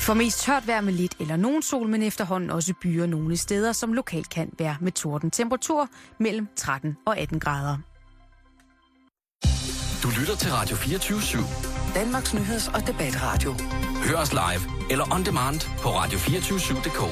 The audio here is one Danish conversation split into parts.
For mest tørt vejr med lidt eller nogen sol, men efterhånden også byer nogle steder, som lokalt kan være med torden. Temperatur mellem 13 og 18 grader. Du lytter til Radio 24/7. Danmarks nyheds- og debatradio. Hør os live eller on demand på radio247.dk.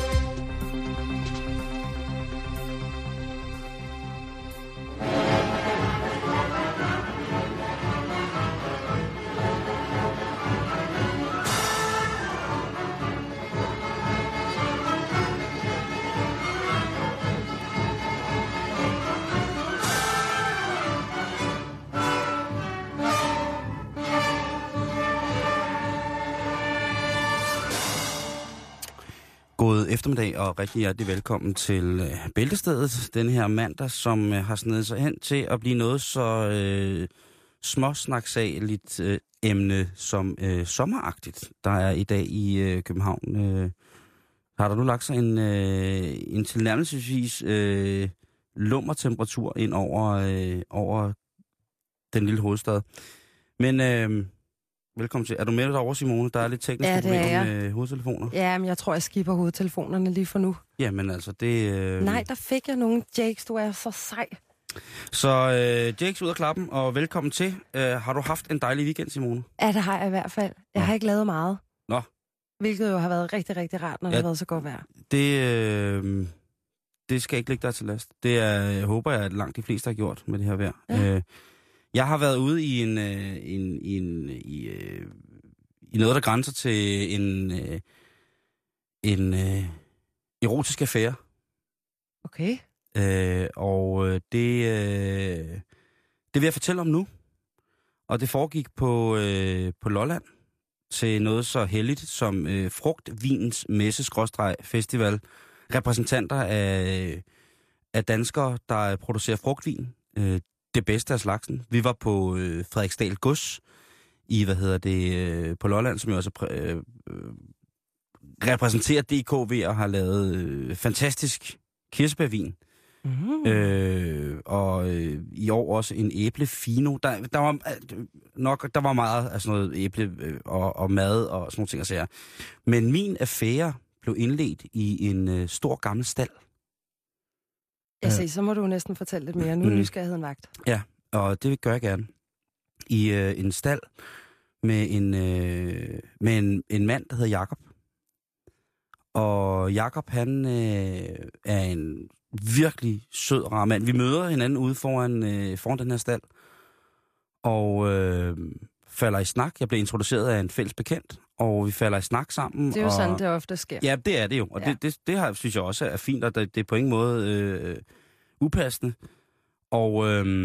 God eftermiddag og rigtig hjertelig velkommen til Bæltestedet den her mandag, som har snedet sig hen til at blive noget så småsnaksageligt emne som sommeragtigt, der er i dag i København. Har der nu lagt sig en tilnærmelsesvis lummer temperatur ind over den lille hovedstad. Men velkommen til. Er du med derovre, Simone? Der er lidt tekniske problemer med hovedtelefoner. Ja, men jeg tror, jeg skipper hovedtelefonerne lige for nu. Jamen altså, det... Nej, der fik jeg nogle. Jakes, du er så sej. Så Jakes ud af klappen, og velkommen til. Har du haft en dejlig weekend, Simone? Ja, det har jeg i hvert fald. Jeg har ikke lavet meget. Nå. Hvilket jo har været rigtig, rigtig rart, når det har været så godt vejr. Det skal ikke ligge dig til last. Det håber jeg, at langt de fleste har gjort med det her vejr. Ja. Jeg har været ude i i noget, der grænser til en erotisk affære. Okay. Og det vil jeg fortælle om nu. Og det foregik på Lolland til noget så heldigt som Frugtvinens Messe-Festival. Repræsentanter af danskere, der producerer frugtvin. Det bedste af slagsen. Vi var på Frederiksdal Gods i, på Lolland, som jo også repræsenterer DK ved at have lavet fantastisk kirsebærvin. Og i år også en æblefino. Der var meget af sådan noget æble og mad og sådan nogle ting at sige. Men min affære blev indledt i en stor gammel stald. Så må du næsten fortælle lidt mere. Nu er nysgerrigheden vagt. Ja, og det gør jeg gerne. I en stald med en mand, der hedder Jakob. Og Jakob, han er en virkelig sød og rar mand. Vi møder hinanden ude foran den her stald. Og falder i snak. Jeg blev introduceret af en fælles bekendt, og vi falder i snak sammen. Det er jo sådan, det ofte sker. Ja, det er det jo. Og det synes jeg også er fint, og det er på ingen måde upassende. Og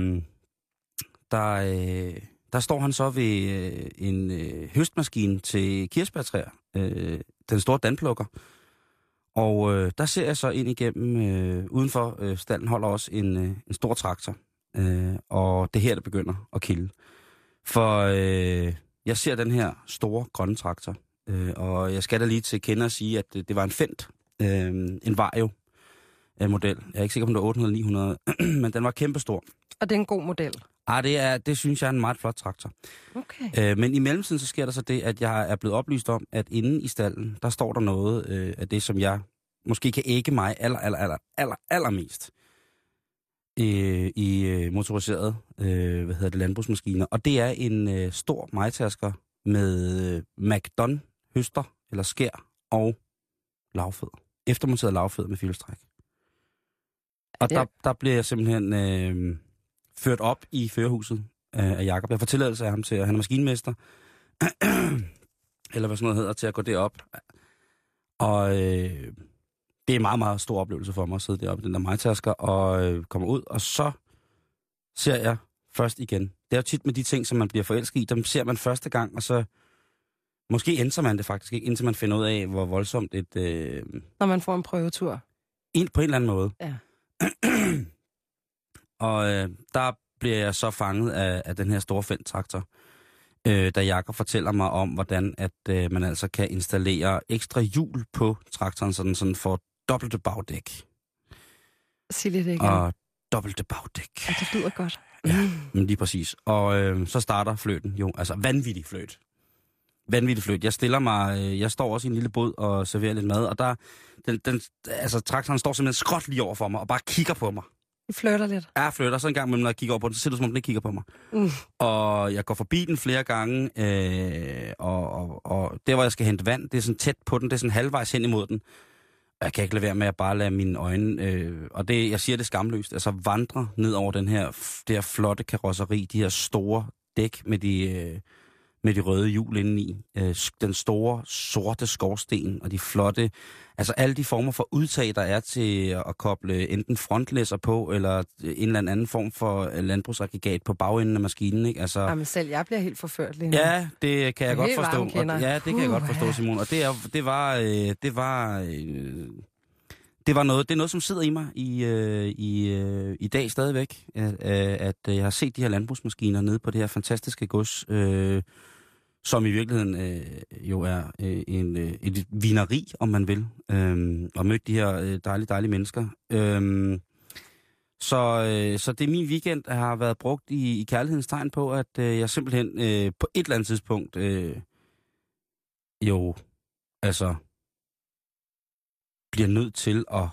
der står han så ved en høstmaskine til kirsebærtræer, den store dandplukker. Og der ser jeg så ind igennem, udenfor stallen holder også en stor traktor. Og det her, der begynder at kilde. For jeg ser den her store grønne traktor, og jeg skal da lige til kende og sige, at det var en Fendt, en Vario-model. Jeg er ikke sikker på, om det var 800 900, men den var kæmpestor. Og det er en god model? Det synes jeg er en meget flot traktor. Okay. Men i mellemtiden så sker der så det, at jeg er blevet oplyst om, at inde i stallen, der står der noget af det, som jeg måske kan ægge mig allermest i motoriseret landbrugsmaskiner. Og det er en stor majtasker med McDon høster eller skær og lavfødder. Eftermonteret lavfødder med filstræk. Og der bliver jeg simpelthen ført op i førerhuset af Jakob. Jeg får tilladelse af ham til, at han er maskinmester. Eller hvad sådan noget hedder, til at gå derop. Og det er en meget, meget stor oplevelse for mig at sidde deroppe i den der majtasker og komme ud. Og så ser jeg først igen. Det er jo tit med de ting, som man bliver forelsket i. Dem ser man første gang, og så måske ændrer man det faktisk ikke, indtil man finder ud af, hvor voldsomt et... Når man får en prøvetur. På en eller anden måde. Ja. Og der bliver jeg så fanget af den her store Fendt-traktor, da Jakob fortæller mig om, hvordan at man altså kan installere ekstra hjul på traktoren, sådan for dobbelte bagdæk. Sig lidt igen. Og dobbelte bagdæk. Ja, det lyder godt. Ja, men lige præcis. Og så starter fløten jo, altså vanvittig fløt. vanvittigt flyt. Jeg står også i en lille båd og serverer lidt mad, og der, traktoren står simpelthen skråt lige over for mig, og bare kigger på mig. I flytter lidt? Ja, jeg flytter. Så en gang, når jeg kigger over på den, så ser det, som om den ikke kigger på mig. Og jeg går forbi den flere gange, og der, hvor jeg skal hente vand, det er sådan tæt på den, det er sådan halvvejs hen imod den. Jeg kan ikke lade være med at bare lade mine øjne, og det, jeg siger det skamløst, altså vandre ned over det her flotte karosseri, de her store dæk med de røde hjul indeni, den store sorte skorsten og de flotte, altså alle de former for udtag, der er til at koble enten frontlæsser på, eller en eller anden form for landbrugsaggregat på bagenden af maskinen, ikke? Altså, jamen selv, jeg bliver helt forført lige nu. Ja, det kan jeg godt forstå. Ja, det kan jeg godt forstå, Simon. Og det var noget, som sidder i mig i dag stadigvæk, at jeg har set de her landbrugsmaskiner nede på det her fantastiske gods, som i virkeligheden jo er et vineri, om man vil, og mødt de her dejlige mennesker. Så det er min weekend, der har været brugt i kærlighedens tegn på, at jeg simpelthen på et eller andet tidspunkt bliver nødt til at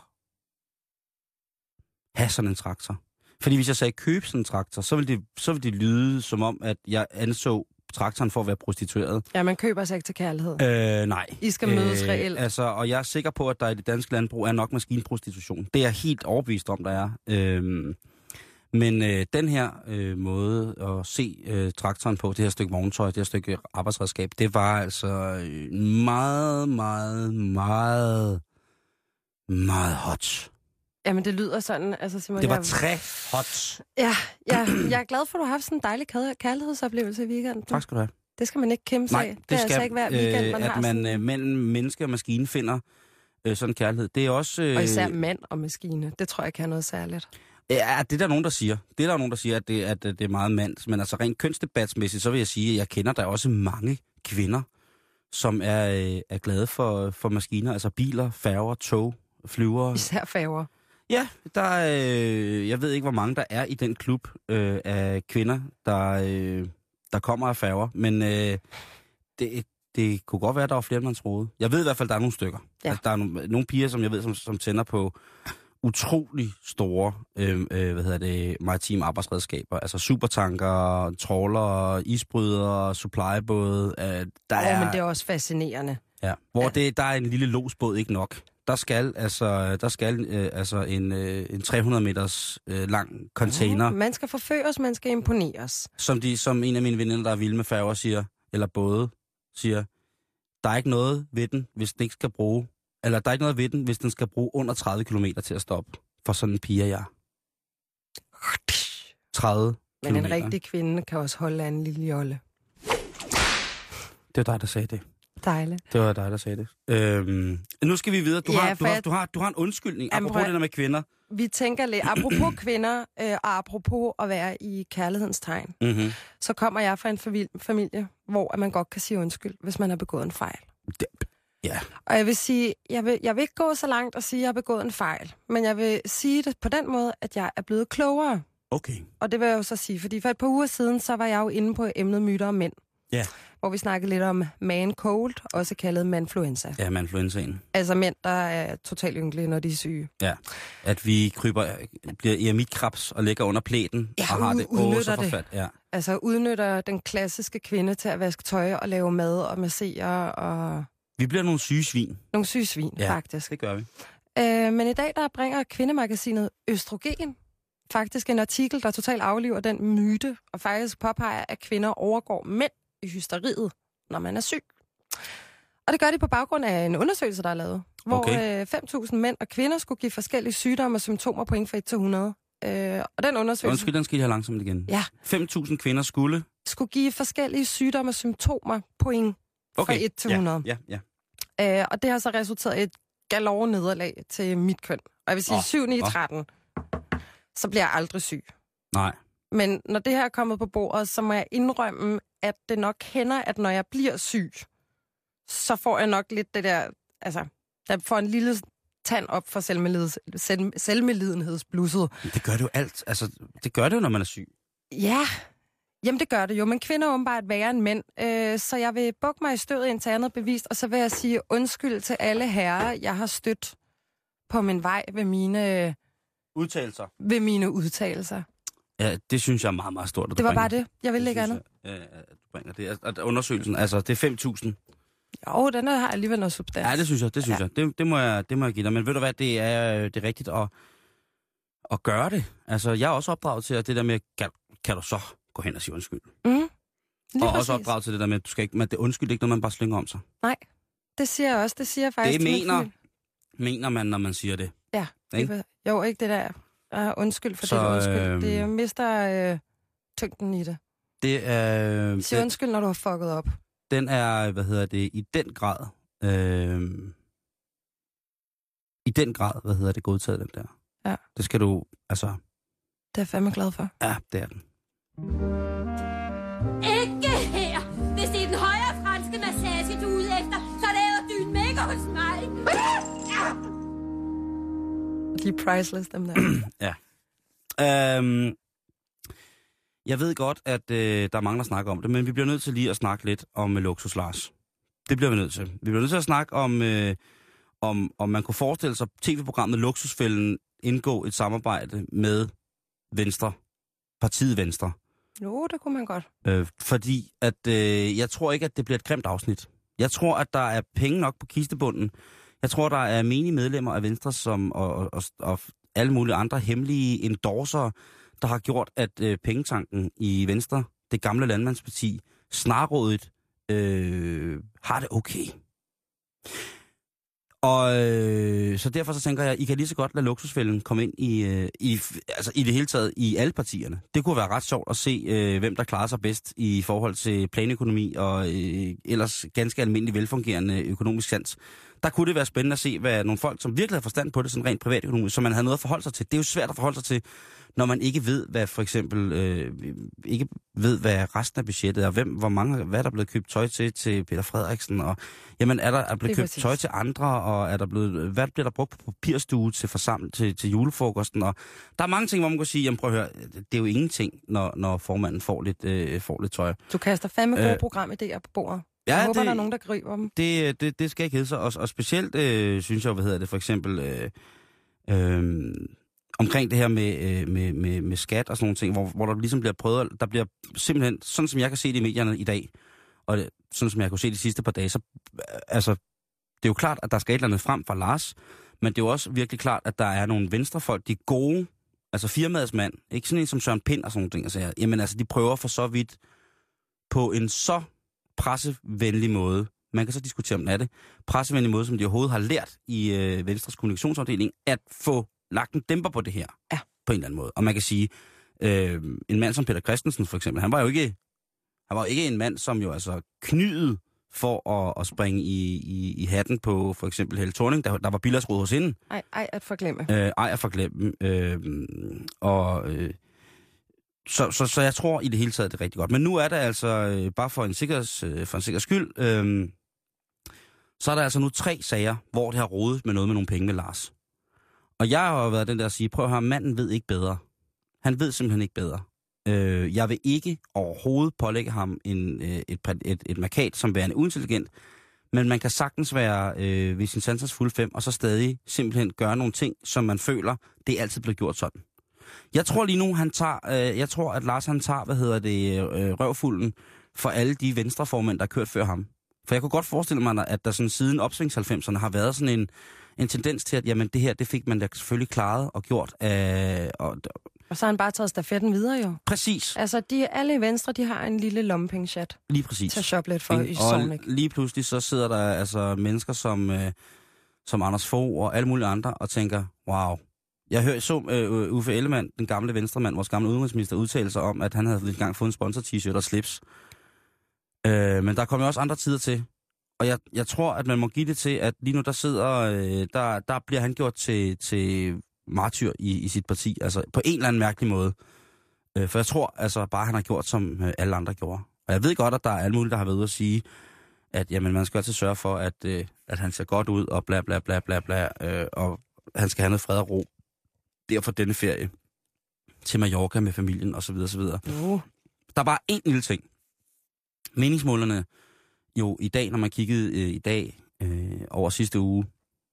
have sådan en traktor. Fordi hvis jeg sagde købe sådan en traktor, så ville det lyde som om, at jeg anså traktoren for at være prostitueret. Ja, man køber sig ikke til kærlighed. Nej. I skal mødes reelt. Og jeg er sikker på, at der i det danske landbrug er nok maskinprostitution. Det er jeg helt overbevist om, der er. Men den her måde at se traktoren på, det her stykke vogntøj, det her stykke arbejdsredskab, det var altså meget, meget, meget, meget hot. Jamen, det lyder sådan, altså Simon... Det var tre hot. Ja, jeg er glad for, at du har haft sådan en dejlig kærlighedsoplevelse i weekenden. Tak skal du have. Det skal man ikke kæmpe sig af. Det er altså ikke hver weekend, man har sådan... At man mellem menneske og maskine finder sådan kærlighed. Det er også... Og især mand og maskine. Det tror jeg kan noget særligt. Ja, det er der nogen, der siger. Det er der nogen, der siger, at det er meget mands. Men altså rent kønsdebatsmæssigt, så vil jeg sige, at jeg kender der også mange kvinder, som er glade for maskiner. Altså biler, færger, tog, flyvere. Især færger. Ja, jeg ved ikke, hvor mange der er i den klub af kvinder, der kommer af færger. Men det kunne godt være, at der var flere, end man troede. Jeg ved i hvert fald, der er nogle stykker. Ja. Altså, der er nogle piger, som jeg ved, som tænder på utrolig store maritime arbejdsredskaber. Altså supertanker, trawler, isbrydere, supply-både. Men det er også fascinerende. Ja, hvor der er en lille lodsbåd ikke nok. Der skal en 300 meters lang container. Man skal forføres, man skal imponeres. Som en af mine veninder, der er vilde med færger, siger, eller både siger, der er ikke noget ved den, hvis den ikke skal bruge, eller der er ikke noget ved den, hvis den skal bruge under 30 kilometer til at stoppe for sådan en pige, jeg. 30 Men en rigtig kvinde kan også holde af en lille jolle. Det var dig, der sagde det. Dejligt. Det var dig, der sagde det. Nu skal vi videre. Du har en undskyldning, apropos det der med kvinder. Vi tænker lidt, apropos kvinder, og apropos at være i kærlighedens tegn, så kommer jeg fra en familie, hvor man godt kan sige undskyld, hvis man har begået en fejl. Ja. Og jeg vil sige, jeg vil ikke gå så langt og sige, at jeg har begået en fejl, men jeg vil sige det på den måde, at jeg er blevet klogere. Okay. Og det vil jeg jo så sige, fordi for et par uger siden, så var jeg jo inde på emnet myter om mænd. Ja. Hvor vi snakkede lidt om man cold, også kaldet manfluenza. Ja, manfluenzaen. Altså mænd, der er totalt ynkelige, når de er syge. Ja, at vi bliver eremitkrebs og ligger under plæten og har det så forfærdeligt. Ja. Altså udnytter den klassiske kvinde til at vaske tøj og lave mad og massere og... Vi bliver nogle syge svin. Nogle syge svin, faktisk. Det gør vi. Men i dag, der bringer kvindemagasinet Østrogen faktisk en artikel, der totalt afliver den myte, og faktisk påpeger, at kvinder overgår mænd i hysteriet, når man er syg. Og det gør de på baggrund af en undersøgelse, der er lavet, hvor 5.000 mænd og kvinder skulle give forskellige sygdomme og symptomer point fra 1 til 100. Og den undersøgelse... Undskyld, den skal I have langsomt igen. Ja. 5.000 kvinder skulle give forskellige sygdomme og symptomer point fra 1 til 100. Ja. Og det har så resulteret i et galore nederlag til mit køn. Og jeg vil sige, 7 9 13, så bliver jeg aldrig syg. Nej. Men når det her er kommet på bordet, så må jeg indrømme, at det nok hænder, at når jeg bliver syg, så får jeg nok lidt det der, altså, der får en lille tand op for selvmedlidenhedsblusset. Det gør det jo alt. Altså, det gør det jo, når man er syg. Ja, Jamen, det gør det jo, men kvinder er åbenbart værre end mænd. Så jeg vil bukke mig i støvet indtil andet bevist, og så vil jeg sige undskyld til alle herrer, jeg har stødt på min vej ved mine udtalelser. Ja, det synes jeg er meget, meget stort. Det var bare det. Jeg vil ikke andet. Du bringer det. At undersøgelsen, altså det er 5.000. Jo, den har alligevel noget substans. Ja, det synes jeg. Det må jeg give dig. Men ved du hvad, det er rigtigt at gøre det. Altså, jeg er også opdraget til, at det der med, kan du så gå hen og sige undskyld? Og præcis. Også opdraget til det der med, at du skal ikke, det undskyld ikke, når man bare slynger om sig. Nej, det siger jeg også. Det siger jeg faktisk. Det mener man, når man siger det. Ja. Ikke? Jo, ikke det der. Undskyld for det undskyld. Det mister tyngden i det. Det er... Sig undskyld, når du har fucket op. Den er, i den grad... godtaget, den der. Ja. Det skal du, altså... Det er jeg fandme glad for. Ja, det er den. Ikke her! Hvis det er den højre franske massage, du er ude efter, så laver du en mega hos mig! De er priceless, dem der. Ja. Jeg ved godt, at der er mange, der snakker om det, men vi bliver nødt til lige at snakke lidt om Luksus Lars. Det bliver vi nødt til. Vi bliver nødt til at snakke om man kunne forestille sig tv-programmet Luksusfælden indgå et samarbejde med Venstre. Partiet Venstre. Jo, det kunne man godt. Fordi at jeg tror ikke, at det bliver et grimt afsnit. Jeg tror, at der er penge nok på kistebunden. Jeg tror, der er menige medlemmer af Venstre og alle mulige andre hemmelige endorser, der har gjort, at pengetanken i Venstre, det gamle landmandsparti, snarrådigt har det okay. Og så derfor så tænker jeg, I kan lige så godt lade Luksusfælden komme ind i det hele taget i alle partierne. Det kunne være ret sjovt at se, hvem der klarer sig bedst i forhold til planøkonomi og ellers ganske almindelig velfungerende økonomisk sans. Der kunne det være spændende at se, hvad nogle folk, som virkelig har forstand på det, sådan rent privatøkonomisk, så man havde noget at forholde sig til. Det er jo svært at forholde sig til, når man ikke ved, hvad for eksempel ikke ved, hvad resten af budgettet er, hvad der er blevet købt tøj til Peter Frederiksen, og jamen er der blevet købt tøj til andre, og hvad bliver der brugt på papirstue til julefrokosten, og der er mange ting, hvor man kan sige, jamen prøv at høre, det er jo ingenting, når formanden får lidt tøj. Du kaster fandme gode programidéer på bordet. Ja, jeg håber, der er nogen, der griber dem. Det skal ikke hedde sig, og specielt synes jeg, for eksempel omkring det her med skat og sådan nogle ting, hvor der ligesom bliver prøvet, der bliver simpelthen, sådan som jeg kan se det i medierne i dag, og sådan som jeg kunne se de sidste par dage, så altså, det er jo klart, at der skal et eller andet frem fra Lars, men det er jo også virkelig klart, at der er nogle venstrefolk, de gode, altså firmaets mand, ikke sådan en som Søren Pind og sådan nogle ting, altså, jamen altså, de prøver for så vidt på en så pressevenlig måde, man kan så diskutere om det, pressevenlig måde, som de overhovedet har lært i Venstres kommunikationsafdeling, at få lagt en dæmper på det her, på en eller anden måde. Og man kan sige, en mand som Peter Christensen for eksempel, han var jo ikke en mand, som jo altså knydede for at springe i hatten på for eksempel Helle Thorning, der var bilagsråd hos hende. Ej at forglemme. Så jeg tror i det hele taget, det er rigtig godt. Men nu er der altså, bare for en sikkerheds skyld, så er der altså nu 3 sager, hvor det har rodet med noget med nogle penge med Lars. Og jeg har været den der at sige, prøv at høre, manden ved ikke bedre. Han ved simpelthen ikke bedre. Jeg vil ikke overhovedet pålægge ham et markat som værende uintelligent, men man kan sagtens være ved sin sansers fulde 5, og så stadig simpelthen gøre nogle ting, som man føler, det altid bliver gjort sådan. Jeg tror lige nu, at Lars han tager, røvfulden for alle de venstreformænd, der har kørt før ham. For jeg kunne godt forestille mig, at der sådan siden opsvings 90'erne har været sådan en tendens til, at jamen, det her, det fik man da selvfølgelig klaret og gjort. Og så har han bare taget stafetten videre jo. Præcis. Altså, alle i Venstre, de har en lille lommepengeshat. Lige præcis. Til at shoppe lidt for i Sognik. Og lige pludselig så sidder der altså mennesker som Anders Fogh og alle mulige andre og tænker, wow. Jeg så Uffe Ellemann, den gamle venstremand, vores gamle udenrigsminister, udtale sig om, at han havde engang fået en sponsor-t-shirt og slips. Men der kommer jo også andre tider til. Og jeg tror, at man må give det til, at lige nu der bliver han gjort til martyr i sit parti. Altså på en eller anden mærkelig måde. For jeg tror altså bare, han har gjort, som alle andre gjorde. Og jeg ved godt, at der er alle mulige, der har været ude at sige, at jamen, man skal altid sørge for, at han ser godt ud, og bla bla bla bla bla, og han skal have noget fred og ro. Derfor denne ferie til Mallorca med familien, osv. osv. Der er bare en lille ting. Meningsmålerne jo i dag, når man kiggede i dag over sidste uge,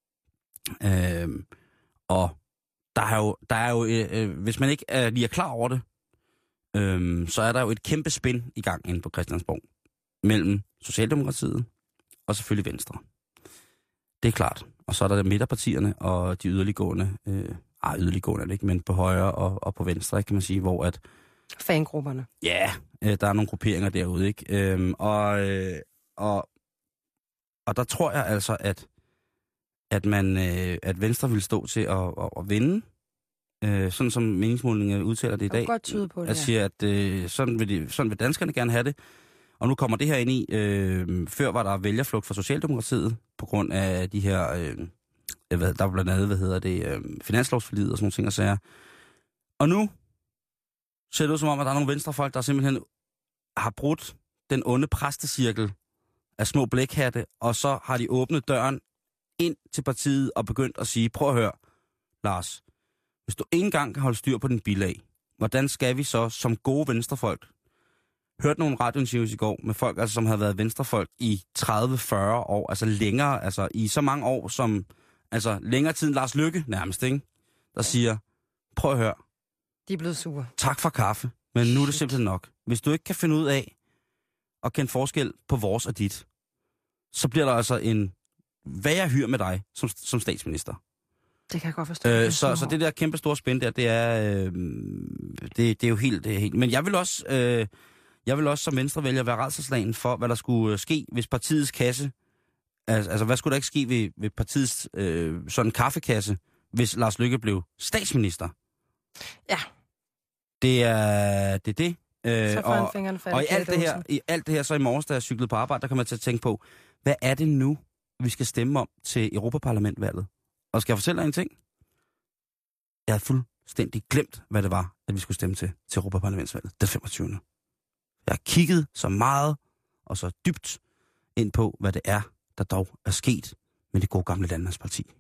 og der er jo hvis man ikke lige er klar over det, så er der jo et kæmpe spin i gang inde på Christiansborg mellem Socialdemokratiet og selvfølgelig Venstre. Det er klart. Og så er der midterpartierne og de yderliggående, yderliggående er det ikke, men på højre og på venstre, kan man sige, hvor at... Fangrupperne. Ja, der er nogle grupperinger derude, ikke? Og der tror jeg altså, at Venstre vil stå til at vinde, sådan som meningsmålingen udtaler det i dag. Jeg kan godt tyde på det, at siger, at sådan vil danskerne gerne have det. Og nu kommer det her ind i, før var der vælgerflugt fra Socialdemokratiet, på grund af de her, der var blandt andet, finanslovsforliget og sådan nogle ting og sager. Og nu ser det ud som om, at der er nogle venstrefolk, der simpelthen har brudt den onde præstecirkel af små blækhatte, og så har de åbnet døren ind til partiet og begyndt at sige, prøv at høre, Lars, hvis du ikke engang kan holde styr på din bilag, hvordan skal vi så som gode venstrefolk? Hørte nogle radiointerviews i går med folk, altså, som havde været venstrefolk i 30-40 år, altså længere, altså i så mange år som, altså længere tid end Lars Løkke nærmest, ikke? Der siger, prøv at høre. De er blevet sure. Tak for kaffe, men nu er det simpelthen nok. Hvis du ikke kan finde ud af at kende forskel på vores og dit, så bliver der altså en værre hyr med dig som statsminister. Det kan jeg godt forstå. Så det der kæmpe store spænd der, det er jo helt... Men jeg vil også som venstrevælger være rædselsslagen for, hvad der skulle ske, hvis partiets kasse... Altså, hvad skulle der ikke ske ved partiets sådan en kaffekasse, hvis Lars Løkke blev statsminister? Ja. Det er det. Så får han fingrene fat og i alt det her, så i morges, da jeg cyklede på arbejde, der kan man til at tænke på, hvad er det nu, vi skal stemme om til Europaparlamentvalget? Og skal jeg fortælle dig en ting? Jeg havde fuldstændig glemt, hvad det var, at vi skulle stemme til Europaparlamentsvalget den 25. Jeg har kigget så meget og så dybt ind på, hvad det er, der dog er sket med det gode gamle Landmandsparti.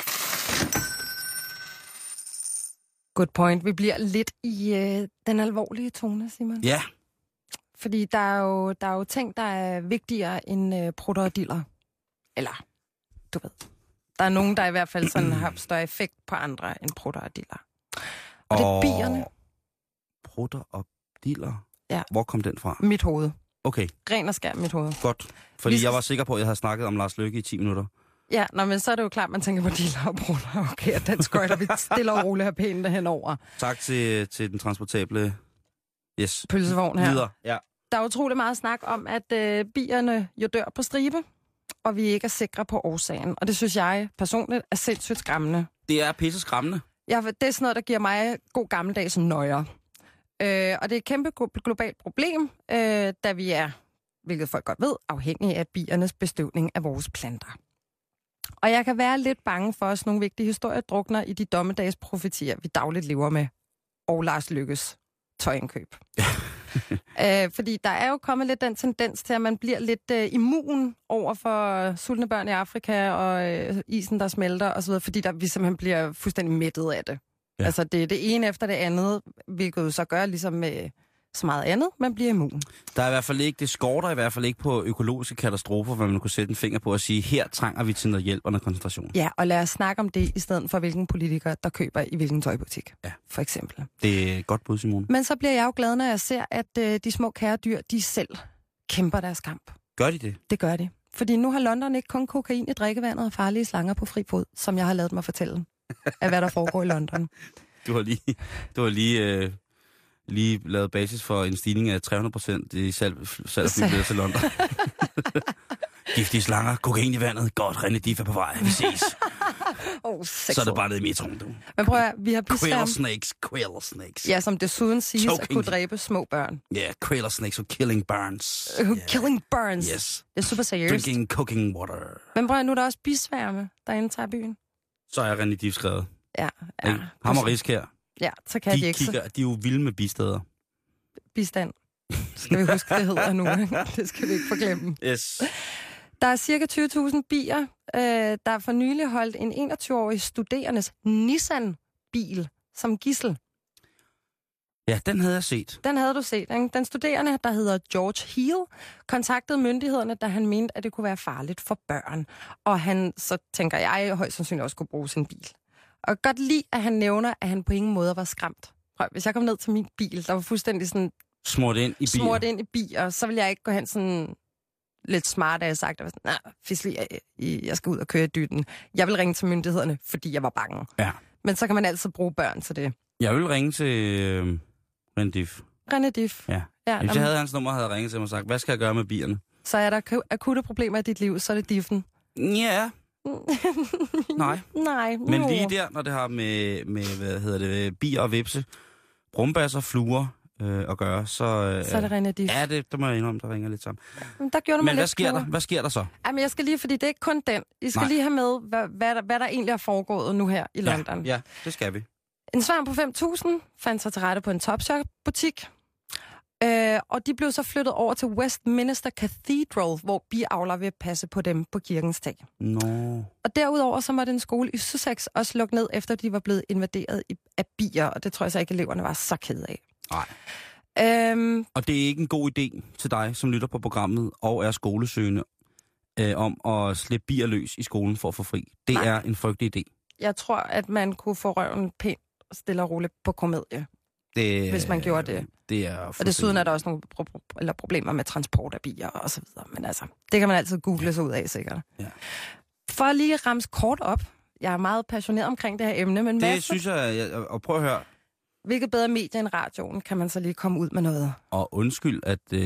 Good point. Vi bliver lidt i den alvorlige tone, Simon. Ja. Fordi der er jo ting, der er vigtigere end prutter og diller. Eller, du ved. Der er nogen, der i hvert fald sådan har større effekt på andre end prutter og diller. Og det er bierne. Prutter og diller? Ja. Hvor kom den fra? Mit hoved. Okay. Ren og skær mit hoved. Godt. Fordi jeg var sikker på, at jeg havde snakket om Lars Løkke i 10 minutter. Ja, men så er det jo klart, man tænker på diller og prutter. Okay, og den skøjter vi stille og roligt her pænt henover. Tak til den transportable pølsevogn her. Videre. Ja. Der er utrolig meget snak om, at bierne jo dør på stribe, og vi ikke er sikre på årsagen. Og det synes jeg personligt er sindssygt skræmmende. Det er pisse skræmmende. Ja, det er sådan noget, der giver mig god gammeldags nøjer. Og det er et kæmpe globalt problem, da vi er, hvilket folk godt ved, afhængige af biernes bestøvning af vores planter. Og jeg kan være lidt bange for, at nogle vigtige historier drukner i de dommedagsprofetier, vi dagligt lever med, og Lars Løkkes tøjindkøb. Fordi der er jo kommet lidt den tendens til, at man bliver lidt immun over for sultne børn i Afrika og isen, der smelter osv., fordi vi simpelthen bliver fuldstændig mættet af det. Ja. Altså det er det ene efter det andet, hvilket jo så gør ligesom med så meget andet, man bliver immun. Der er i hvert fald ikke, det skorter i hvert fald ikke på økologiske katastrofer, hvor man kunne sætte en finger på og sige, her trænger vi til noget hjælp og noget koncentration. Ja, og lad os snakke om det i stedet for, hvilken politiker, der køber i hvilken tøjbutik, for eksempel. Det er et godt bud, Simone. Men så bliver jeg jo glad, når jeg ser, at de små kæredyr, de selv kæmper deres kamp. Gør de det? Det gør de. Fordi nu har London ikke kun kokain i drikkevandet og farlige slanger på fri fod, som jeg har lavet mig fortælle af, hvad der foregår i London. Du har lige lavet basis for en stigning af 300% i salg af flybillet til London. Giftige slanger, kokain i vandet, godt, René Diff er på vej, vi ses. Så er det bare ned i metroen, du. Men prøv at, vi har bisværm. Quail snakes. Ja, som desuden siges at kunne dræbe små børn. Ja, yeah, quail snakes og killing burns. Killing burns. Yes. Det er super seriøst. Drinking cooking water. Men prøv at, nu er der også bisværme, der indtager byen. Så er René Diff skrevet. Ja. Ham og Risk her. Ja, så kan de ikke. De er jo vilde med bisteder. Bistand. Skal vi huske, det hedder nu. Det skal vi ikke forglemme. Yes. Der er cirka 20.000 bier, der for nylig holdt en 21-årig studerendes Nissan-bil som gidsel. Ja, den havde jeg set. Den havde du set, ikke? Den studerende, der hedder George Heal, kontaktede myndighederne, da han mente, at det kunne være farligt for børn. Og han, så tænker jeg, højst sandsynligt også kunne bruge sin bil. Og godt lide, at han nævner, at han på ingen måde var skræmt. Prøv, hvis jeg kom ned til min bil, der var fuldstændig sådan... Smurt ind i bier, så ville jeg ikke gå hen sådan lidt smart, da jeg sagt, at jeg skal ud og køre i dytten. Jeg vil ringe til myndighederne, fordi jeg var bange. Ja. Men så kan man altid bruge børn til det. Jeg vil ringe til René Dif. René Dif. Ja. Hvis jeg havde hans nummer, havde jeg ringet til ham og sagt, hvad skal jeg gøre med bierne? Så er der akutte problemer i dit liv, så er det Diffen. Ja. Nej. Nej. Men lige der, når det har med bier og vipse, brumbasser, fluer at gøre, så er det René Dif. Ja, det må jeg indrømme, der ringer lidt sammen. Der gjorde Men hvad sker der? Hvad sker der så? Jamen, jeg skal lige, fordi det er ikke kun den. I skal lige have med, hvad der egentlig er foregået nu her i London. Ja, det skal vi. En sværm på 5.000 fandt sig til rette på en Topshop-butik. Og de blev så flyttet over til Westminster Cathedral, hvor biavlere vil passe på dem på kirkens tag. No. Og derudover så måtte en skole i Sussex også lukke ned, efter de var blevet invaderet af bier, og det tror jeg så ikke, eleverne var så kede af. Nej. Og det er ikke en god idé til dig, som lytter på programmet og er skolesøgende, om at slippe bier løs i skolen for at få fri. Det er en frygtelig idé. Jeg tror, at man kunne få røven pænt og stille og roligt på komedie, hvis man gjorde det. Det er og desuden er der også nogle problemer med transport af bier og så videre. Men altså, det kan man altid google sig ud af, sikkert. Ja. For at lige ramme kort op. Jeg er meget passioneret omkring det her emne, men det synes jeg, og prøv at høre. Hvilket bedre medie end radioen, kan man så lige komme ud med noget. Og undskyld,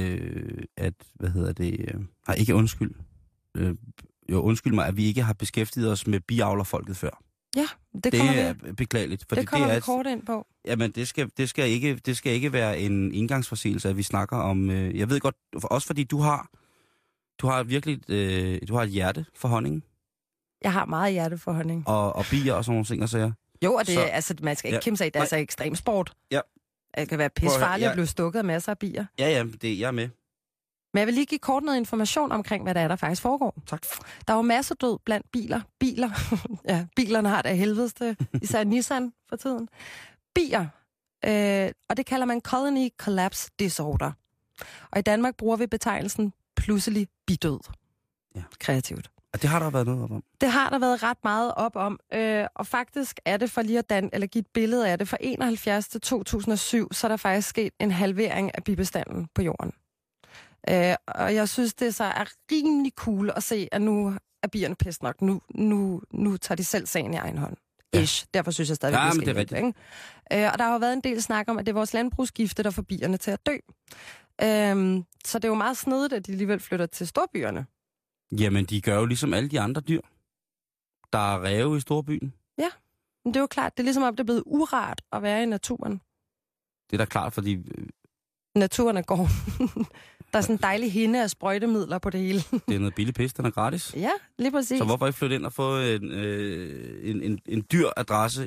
ikke undskyld. Undskyld mig, at vi ikke har beskæftiget os med biavlerfolket før. Ja, det er beklageligt. Det kommer vi kort ind på. Jamen, det skal ikke være en indgangsforseelse, at vi snakker om... jeg ved godt, også fordi du har virkelig du har et hjerte for honning. Jeg har meget hjerte for honning. Og bier og sådan nogle ting, og så jo, og man skal ikke kæmpe sig af, det er altså ekstrem sport. Ja. Det kan være pissefarligt at blive stukket af masser af bier. Ja, jeg er med. Men jeg vil lige give kort noget information omkring, hvad der faktisk foregår. Tak. Der var masser død blandt biler. Ja, bilerne har det af helvedeste. Især Nissan for tiden. Bier. Og det kalder man Colony Collapse Disorder. Og i Danmark bruger vi betegnelsen pludselig bidød. Ja. Kreativt. Og det har der været noget op om. Det har der været ret meget op om. Og faktisk er det for lige at give et billede af det. Fra 71 til 2007, så er der faktisk sket en halvering af bibestanden på jorden. Og jeg synes, det så er rimelig cool at se, at nu er bierne pest nok. Nu tager de selv sagen i egen hånd. Ish. Derfor synes jeg stadig, det er rigtigt. Ikke? Og der har jo været en del snak om, at det er vores landbrugsgifte, der får bierne til at dø. Så det er jo meget snedigt, at de alligevel flytter til storbyerne. Jamen, de gør jo ligesom alle de andre dyr. Der er ræve i storbyen. Ja, men det er jo klart. Det er ligesom om, det er blevet urart at være i naturen. Det er da klart, fordi... Naturen er gården. Der er sådan en dejlig hinde af sprøjtemidler på det hele. Det er noget billig pis, den er gratis. Ja, lige præcis. Så hvorfor ikke flytte ind og få en dyr adresse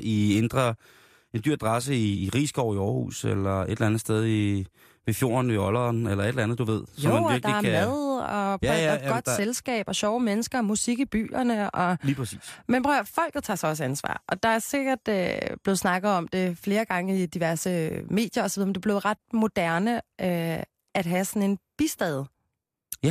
i Rigskov i Aarhus, eller et eller andet sted ved fjorden i Olderen, eller et eller andet, du ved. Jo, man virkelig der er mad, og godt selskab, og sjove mennesker, og musik i byerne. Og... Lige præcis. Men prøv at folket tager så også ansvar. Og der er sikkert blevet snakket om det flere gange i diverse medier osv., men det er blevet ret moderne at have sådan en bistad. Ja.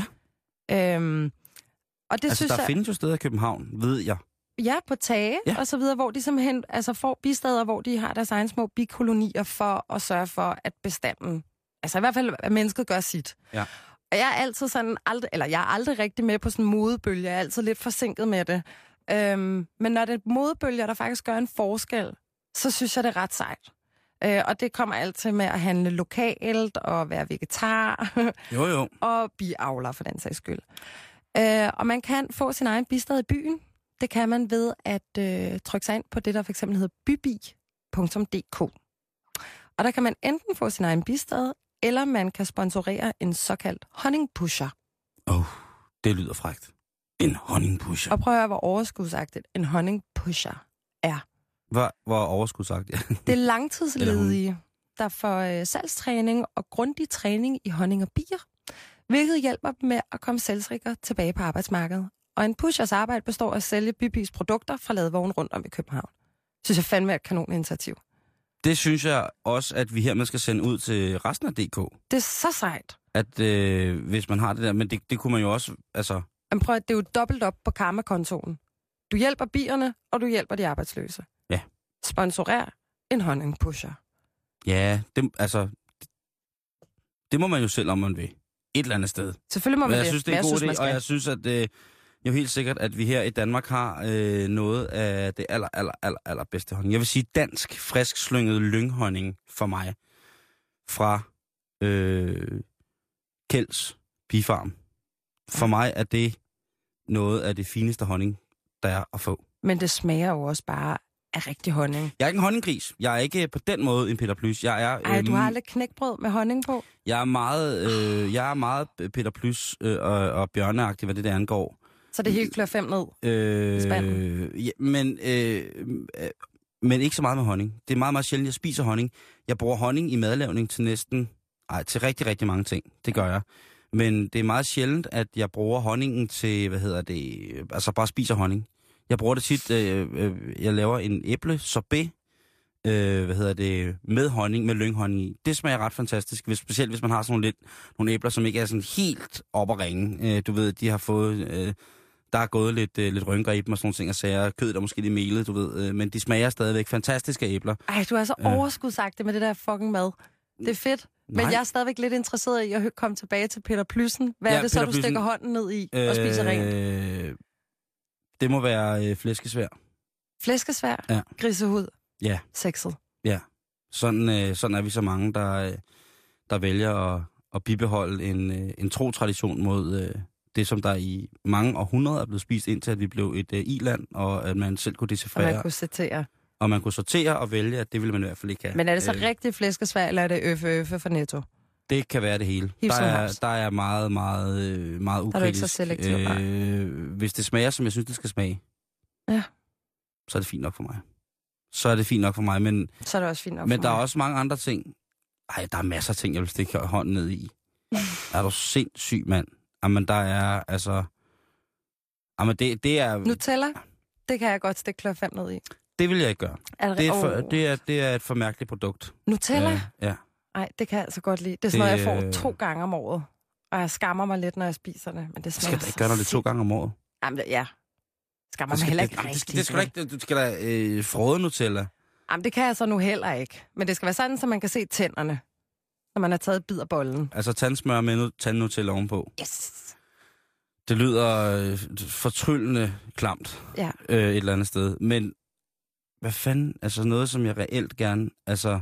Og det synes der findes jo steder i København, ved jeg. Ja, på tage og så videre, hvor de simpelthen får bistader, hvor de har deres egen små bikolonier for at sørge for, at bestanden, altså i hvert fald, at mennesket gør sit. Ja. Og jeg er altid sådan, jeg er aldrig rigtig med på sådan en modebølge, jeg er altid lidt forsinket med det. Men når det er modebølger, der faktisk gør en forskel, så synes jeg, det er ret sejt. Og det kommer altid med at handle lokalt og være vegetar. Jo. Og biavler for den sags skyld. Og man kan få sin egen bistad i byen. Det kan man ved at trykke sig ind på det, der for eksempel hedder bybi.dk. Og der kan man enten få sin egen bistad, eller man kan sponsorere en såkaldt honningpusher. Det lyder frækt. En honningpusher. Og prøv at høre, hvor overskudsagtigt en honningpusher er. Hvor overskudsagtigt? Det er langtidsledige, der får salgstræning og grundig træning i honning og bier, hvilket hjælper dem med at komme selvsikker tilbage på arbejdsmarkedet. Og en pushers arbejde består af at sælge Bybis produkter fra ladevognen rundt om i København. Synes jeg fandme er et kanoninitiativ. Det synes jeg også, at vi hermed skal sende ud til resten af DK. Det er så sejt. At hvis man har det der, men det kunne man jo også, altså... Men prøv at det er jo dobbelt op på karma-kontoen. Du hjælper bierne, og du hjælper de arbejdsløse. Ja. Sponsorer en honningpusher. Ja, det må man jo selv, om man vil. Et eller andet sted. Selvfølgelig må man jeg det. Synes, det er en god idé, og jeg synes, at jo helt sikkert, at vi her i Danmark har noget af det allerbedste honning. Jeg vil sige dansk, frisk slynget lynghonning for mig. Fra Kjelds Bifarm. For mig er det noget af det fineste honning, der er at få. Men det smager jo også bare af rigtig honning. Jeg er ikke en honninggris. Jeg er ikke på den måde en Peter Plys. Jeg er, ej, du har aldrig knækbrød med honning på? Jeg er meget Peter Plys og bjørneagtig, hvad det der angår. Så det helt klør 5 ned i spanden? Ja, men ikke så meget med honning. Det er meget, meget sjældent, jeg spiser honning. Jeg bruger honning i madlavning til til rigtig, rigtig mange ting. Det gør jeg. Men det er meget sjældent, at jeg bruger honningen til, altså bare spiser honning. Jeg bruger det tit, jeg laver en æble-sorbet, med honning, med lynghonning i. Det smager ret fantastisk, specielt hvis man har sådan nogle æbler, som ikke er sådan helt op at ringe. Du ved, de har fået, der er gået lidt rynker i dem og sådan nogle ting, og sager. Kødet er måske lidt melet, du ved, men de smager stadigvæk fantastiske æbler. Ej, du er så overskudsagtig med det der fucking mad. Det er fedt. Nej. Men jeg er stadigvæk lidt interesseret i at komme tilbage til Peter Plyssen. Hvad er det så, du stikker hånden ned i og spiser rent? Det må være flæskesvær. Flæskesvær? Ja. Grisehud? Ja. Sexet? Ja. Sådan er vi så mange, der vælger at bibeholde en tro tradition mod det, som der i mange århundreder er blevet spist, indtil at vi blev et i-land, og at man selv kunne decifrere. Og man kunne sortere. Og man kunne sortere og vælge, at det ville man i hvert fald ikke have. Men er det så rigtig flæskesvær, eller er det øffe for Netto? Det kan være det hele. Der er meget, meget, meget ukritisk. Der er du ikke så selektiv, hvis det smager, som jeg synes, det skal smage, så er det fint nok for mig. Men, så er det også fint nok for mig. Men der er også mange andre ting. Ej, der er masser af ting, jeg vil stikke hånden ned i. Er du sindssyg, mand? Jamen, der er altså... Jamen, det er... Nutella? Det kan jeg godt stikke klør 5 ned i. Det vil jeg ikke gøre. Det er et for mærkeligt produkt. Nutella? Ja. Nej, det kan jeg altså godt lide. Det er sådan noget, jeg får 2 gange om året. Og jeg skammer mig lidt, når jeg spiser det. Men det smager skal da ikke gøre det 2 gange om året? Jamen, ja. Skammer mig heller ikke rigtigt. Du skal da frode Nutella. Jamen, det kan jeg så nu heller ikke. Men det skal være sådan, så man kan se tænderne, når man har taget et bid af bollen. Altså tandsmør med tandnutella ovenpå. Yes. Det lyder fortryllende klamt et eller andet sted. Men hvad fanden? Altså noget, som jeg reelt gerne... Altså...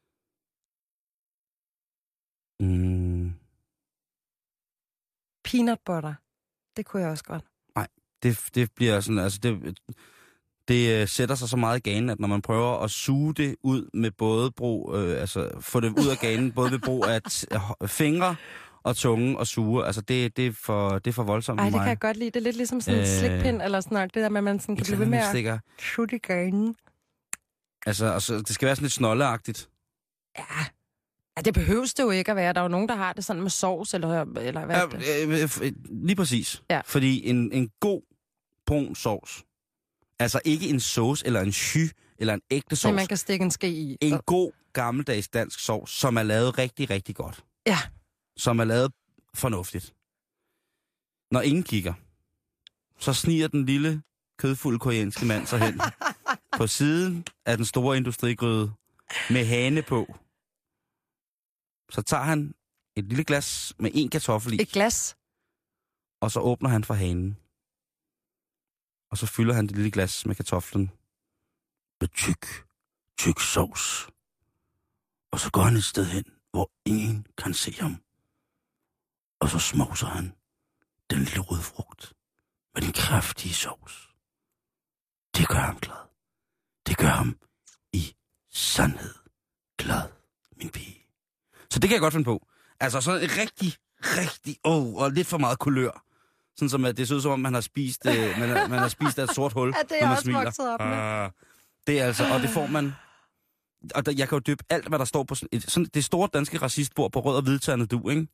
Peanut butter. Det kunne jeg også godt. Nej, det bliver sådan... Altså det sætter sig så meget i ganen, at når man prøver at suge det ud med både brug... få det ud af ganen, både ved brug af fingre og tunge og suge. Altså det er for voldsomt for mig. Ej, det kan jeg godt lide. Det er lidt ligesom sådan en slikpind eller sådan noget. Det der med, at man sådan kan blive ved med at suge i ganen. Altså, det skal være sådan lidt snolleagtigt. Ja, det behøves det jo ikke at være. Der er jo nogen, der har det sådan med sovs, eller hvad det? Lige præcis. Ja. Fordi en god brun sovs, altså ikke en sauce eller en jus eller en ægte sovs. Man kan stikke en ske i. En god, gammeldags dansk sovs, som er lavet rigtig, rigtig godt. Ja. Som er lavet fornuftigt. Når ingen kigger, så sniger den lille, kødfulde koreanske mand sig hen på siden af den store industrigryde med hane på. Så tager han et lille glas med 1 kartoffel i. Et glas? Og så åbner han for hanen. Og så fylder han det lille glas med kartoflen med tyk sovs. Og så går han et sted hen, hvor ingen kan se ham. Og så småser han den lille røde frugt med den kraftige sovs. Det gør ham glad. Det gør ham i sandhed glad, min pige. Så det kan jeg godt finde på. Altså sådan rigtig, og lidt for meget kulør. Sådan som at det ser ud som om, man har spist, man har spist af et sort hul, ja, det er også vokset op med. Det er altså, og det får man... Og jeg kan jo dyppe alt, hvad der står på sådan det store danske racistbord på rød og hvidternet du, ikke?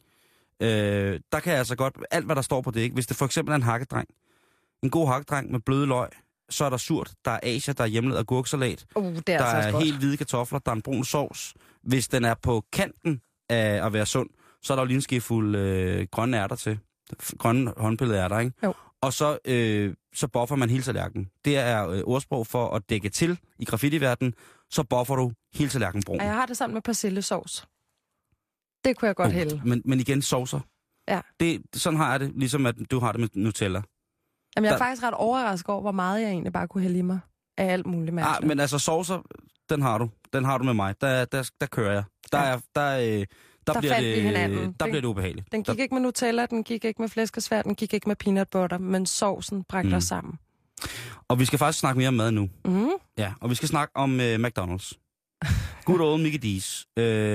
Der kan jeg altså godt... Alt, hvad der står på det, ikke? Hvis det for eksempel er en hakkedreng. En god hakkedreng med bløde løg, så er der surt, der er Asia, der er hjemmelavet agurksalat, Det er der altså er godt. helt hvide kartofler, der er en brun sovs. Hvis den er på kanten af at være sund, så er der jo lige en skefuld grønne ærter til. Grønne håndpillede ærter, ikke? Jo. Og så buffer man hele tallerkenen. Det er ordsprog for at dække til i graffiti-verdenen, så buffer du hele tallerkenen brun. Og jeg har det sammen med persillesovs. Det kunne jeg godt hælde. Men igen, sovser. Ja. Sådan har jeg det, ligesom at du har det med Nutella. Jamen, jeg er faktisk ret overrasket over, hvor meget jeg egentlig bare kunne hælde i mig af alt muligt mærkeligt. Men altså sovser, den har du. Den har du med mig. Der kører jeg. Der bliver det ubehageligt. Den gik ikke med Nutella, den gik ikke med flæskesvær, den gik ikke med peanut butter, men sovsen bragte os sammen. Og vi skal faktisk snakke mere om mad nu. Mm. Ja, og vi skal snakke om McDonald's. Good old Mickey D's.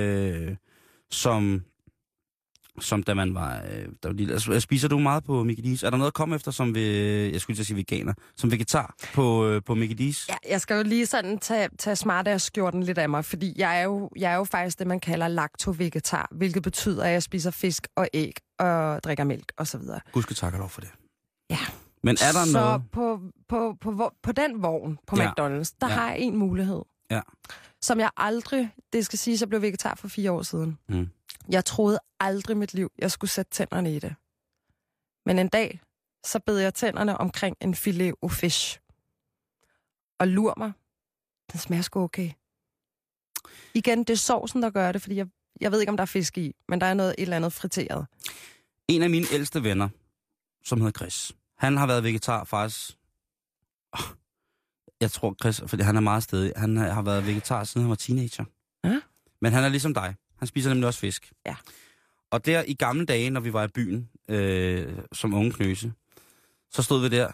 Som da man var... spiser du meget på Mickey D's? Er der noget at komme efter, som jeg skulle til at sige veganer, som vegetar på Mickey D's? Ja, jeg skal jo lige sådan tage smartass-skjorten lidt af mig, fordi jeg er jo faktisk det, man kalder lacto-vegetar, hvilket betyder, at jeg spiser fisk og æg og drikker mælk osv. Gud skal takke lov for det. Ja. Men er der noget... Så på den vogn på McDonald's, der har jeg en mulighed. Ja. Som jeg aldrig... Det skal siges, at jeg blev vegetar for 4 år siden. Mm. Jeg troede aldrig i mit liv, jeg skulle sætte tænderne i det. Men en dag, så bed jeg tænderne omkring en filet au fish. Og lur mig, den smager sgu okay. Igen, det er sovsen, der gør det, fordi jeg ved ikke, om der er fisk i, men der er noget et eller andet friteret. En af mine ældste venner, som hedder Chris, han har været vegetar faktisk... Jeg tror, Chris, fordi han er meget stedig, han har været vegetar, siden han var teenager. Ja? Men han er ligesom dig. Han spiser nemlig også fisk. Ja. Og der i gamle dage, når vi var i byen, som unge knøse, så stod vi der,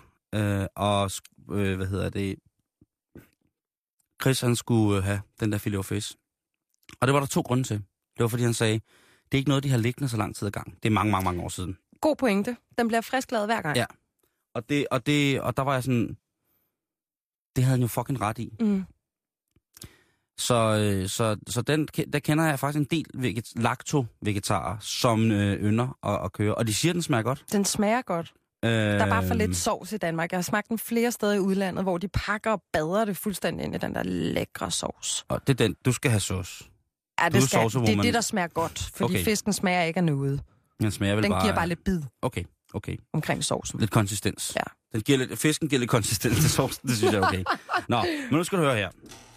Chris, han skulle have den der filet au fish. Og det var der 2 grunde til. Det var, fordi han sagde, det er ikke noget, de har liggende så lang tid ad gang. Det er mange, mange, mange år siden. God pointe. Den bliver frisklavet hver gang. Ja. Og der var jeg sådan, det havde han jo fucking ret i. Mm. Så der kender jeg faktisk en del lacto-vegetarer, som ynder at køre. Og de siger, den smager godt. Den smager godt. Der er bare for lidt sovs i Danmark. Jeg har smagt den flere steder i udlandet, hvor de pakker og bader det fuldstændig ind i den der lækre sovs. Og det er den, du skal have sauce. Ja, det er det, der smager godt, fordi fisken smager ikke af noget. Den smager vel den bare... giver bare lidt bid. Okay. Omkring sovsen. Lidt konsistens. Ja. Fisken giver lidt konsistens til sovsen, det synes jeg er okay. Nå, men nu skal du høre her.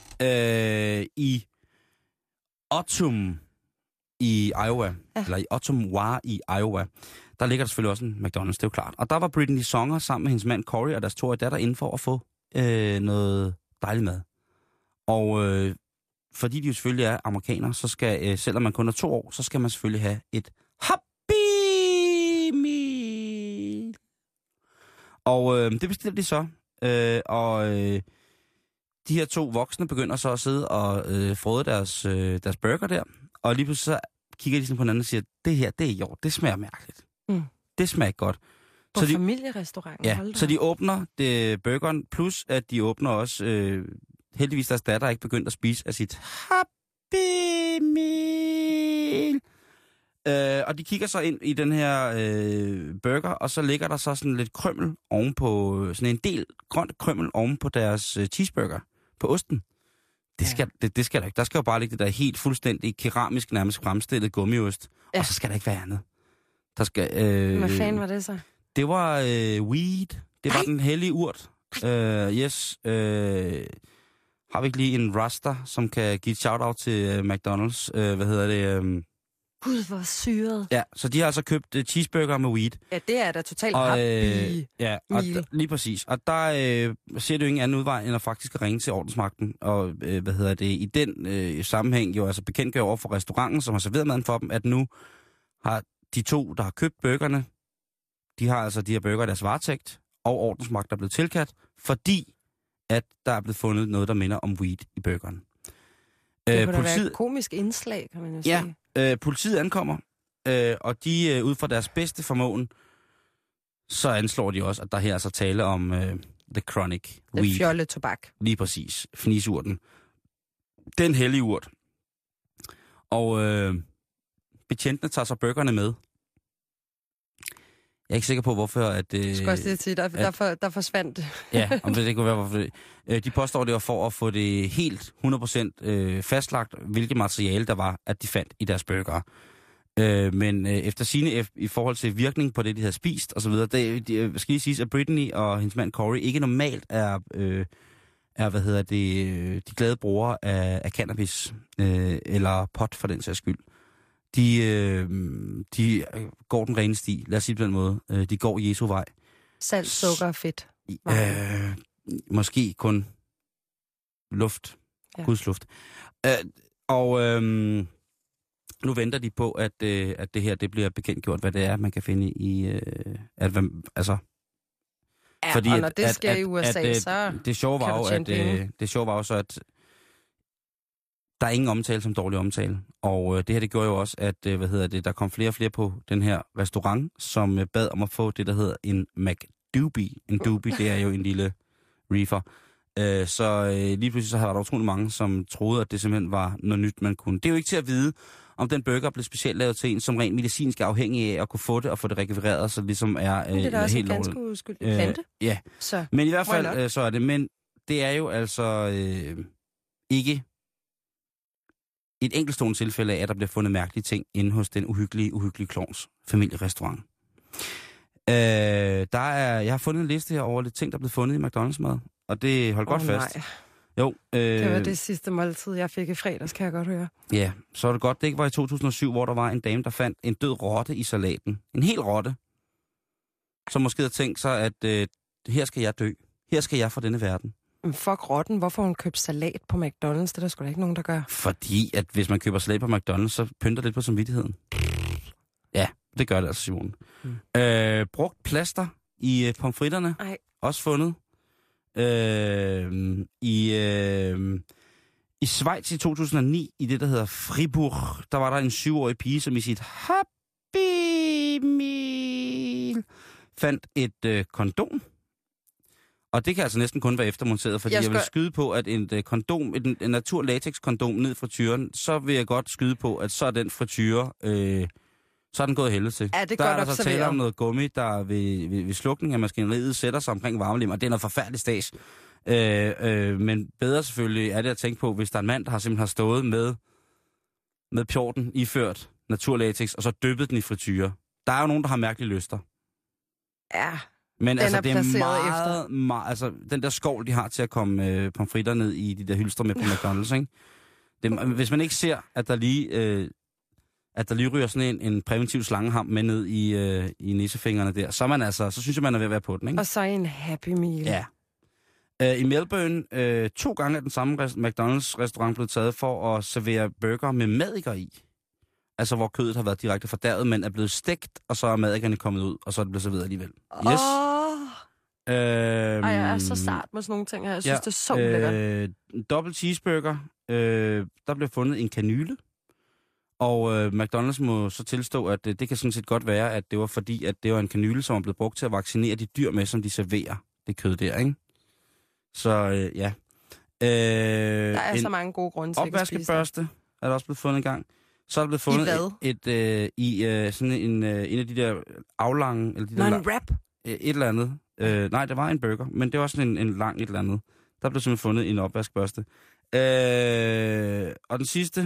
I Ottum i Iowa, eller i Ottumwa i Iowa, der ligger der selvfølgelig også en McDonald's, det er jo klart. Og der var Brittany Songer sammen med hendes mand Corey og deres 2-årige datter inde for at få noget dejlig mad. Og fordi de jo selvfølgelig er amerikanere, så skal, selvom man kun er 2 år, så skal man selvfølgelig have et Happy Meal. Og det bestiller de så. De her 2 voksne begynder så at sidde og frode deres burger der. Og lige pludselig så kigger de sådan på hinanden og siger, det her, det er jo, det smager mærkeligt. Mm. Det smager ikke godt. På familierestauranten? Ja, så de åbner burgeren, plus at de åbner også, heldigvis deres datter er ikke begyndt at spise af sit Happy Meal. Og de kigger så ind i den her burger, og så ligger der så sådan lidt krymmel ovenpå, sådan en del grønt krymmel ovenpå deres cheeseburger, på osten. Det skal der ikke. Der skal jo bare ligge det der helt fuldstændig keramisk, nærmest fremstillet gummiost. Ja. Og så skal der ikke være andet. Der skal... Hvad fanden var det så? Det var weed. Det var den hellige urt. Yes. Har vi ikke lige en Rasta, som kan give et shout-out til McDonald's? Gud, hvor syret. Ja, så de har altså købt cheeseburger med weed. Ja, det er da totalt happy ja, og lige præcis. Og der ser du ingen anden udvej, end at faktisk ringe til ordensmagten. Og i den sammenhæng jo altså bekendtgør over for restauranten, som har serveret maden for dem, at nu har de 2, der har købt burgerne, de har altså de her burger i deres varetægt, og ordensmagt er blevet tilkaldt, fordi at der er blevet fundet noget, der minder om weed i burgeren. Det kunne da være et komisk indslag, kan man jo sige. Politiet ankommer, og de ud fra deres bedste formåen, så anslår de også, at der her er så tale om the chronic weed. Det fjolle tobak. Lige præcis. Fnisurten. Den hellige urt. Og betjentene tager så burgerne med. Jeg er ikke sikker på, hvorfor at... Jeg skal også sige, der forsvandt. Ja, om det kunne være, hvorfor de påstår, det var for at få det helt 100% fastlagt, hvilket materiale der var, at de fandt i deres burger. Men efter sigende i forhold til virkning på det, de havde spist osv., det skal lige siges, at Brittany og hendes mand Corey ikke normalt er de glade brugere af cannabis eller pot for den sags skyld. De går den rene sti, lad os sige på den måde. De går Jesu vej. Salt, sukker og fedt. Måske kun luft. Ja. Guds luft. Nu venter de på, at det her det bliver bekendtgjort, hvad det er, man kan finde i... fordi og når det sker i USA, så det sjove var jo så, at der er ingen omtale som dårlig omtale. Og det her, det gjorde jo også, at der kom flere og flere på den her restaurant, som bad om at få det, der hedder en McDoobie. En doobie, det er jo en lille reefer. Så lige pludselig så var der utrolig mange, som troede, at det simpelthen var noget nyt, man kunne. Det er jo ikke til at vide, om den burger blev specielt lavet til en, som rent medicinsk er afhængig af at kunne få det og få det rekvireret, så ligesom er det er da også helt en ganske uskyldig plante. Ja, så, men i hvert fald så er det. Men det er jo altså ikke et enkeltstående tilfælde af, at der bliver fundet mærkelige ting inde hos den uhyggelige klovns familierestaurant. Jeg har fundet en liste her over lidt ting, der er blevet fundet i McDonald's-mad, og det holdt godt fast. Nej. Jo, det var det sidste måltid, jeg fik i fredags, kan jeg godt høre. Ja, så er det godt. Det ikke var i 2007, hvor der var en dame, der fandt en død rotte i salaten. En hel rotte. Som måske havde tænkt sig, at her skal jeg dø. Her skal jeg fra denne verden. Men fuck rotten, hvorfor hun købt salat på McDonald's? Det er der sgu da ikke nogen, der gør. Fordi at hvis man køber salat på McDonald's, så pynter det lidt på samvittigheden. Ja, det gør det altså, Simone. Brugt plaster i pomfritterne. Ej. Også fundet. I Schweiz i 2009, i det, der hedder Fribourg, der var der en 7-årig pige, som i sit Happy Meal fandt et kondom. Og det kan altså næsten kun være eftermonteret, fordi jeg vil skyde på, at en kondom, en naturlatex-kondom ned fra tyren, så vil jeg godt skyde på, at så er den frityre, så er den gået helvede til. Ja, det der er der så tale om noget gummi, der ved slukning af maskineriet sætter sig omkring varmelim, og det er noget forfærdeligt stads. Men bedre selvfølgelig er det at tænke på, hvis der er en mand, der har simpelthen stået med pjorten iført naturlatex, og så dyppet den i frityre. Der er jo nogen, der har mærkelige lyster. Ja. Men altså, det er meget, altså, den der skål, de har til at komme pomfritter ned i de der hylstre med på McDonald's, ikke? Hvis man ikke ser, at der lige ryger sådan en præventiv slangeham med ned i nissefingrene der, så synes jeg, man er ved at være på den, ikke? Og så en Happy Meal. Ja. I Melbourne, 2 gange er den samme McDonald's-restaurant blevet taget for at servere burger med madikker i. Altså, hvor kødet har været direkte fordærvet, men er blevet stegt, og så er madikkerne kommet ud, og så er det blevet serveret alligevel. Yes. Jeg er så sart med sådan nogle ting her. Jeg synes, det er så lækkert. Dobbelt cheeseburger. Der blev fundet en kanyle. Og McDonald's må så tilstå, at det kan sådan set godt være, at det var fordi, at det var en kanyle, som er blevet brugt til at vaccinere de dyr med, som de serverer det kød der, ikke? Så ja. Der er så mange gode grunde til at spise. Opvaskebørste er der også blevet fundet en gang. Så er der blevet fundet sådan en af de der aflange... Eller de der en wrap? Et eller andet. Nej, det var en burger, men det var sådan en lang et eller andet. Der blev simpelthen fundet en opvaskebørste. Og den sidste,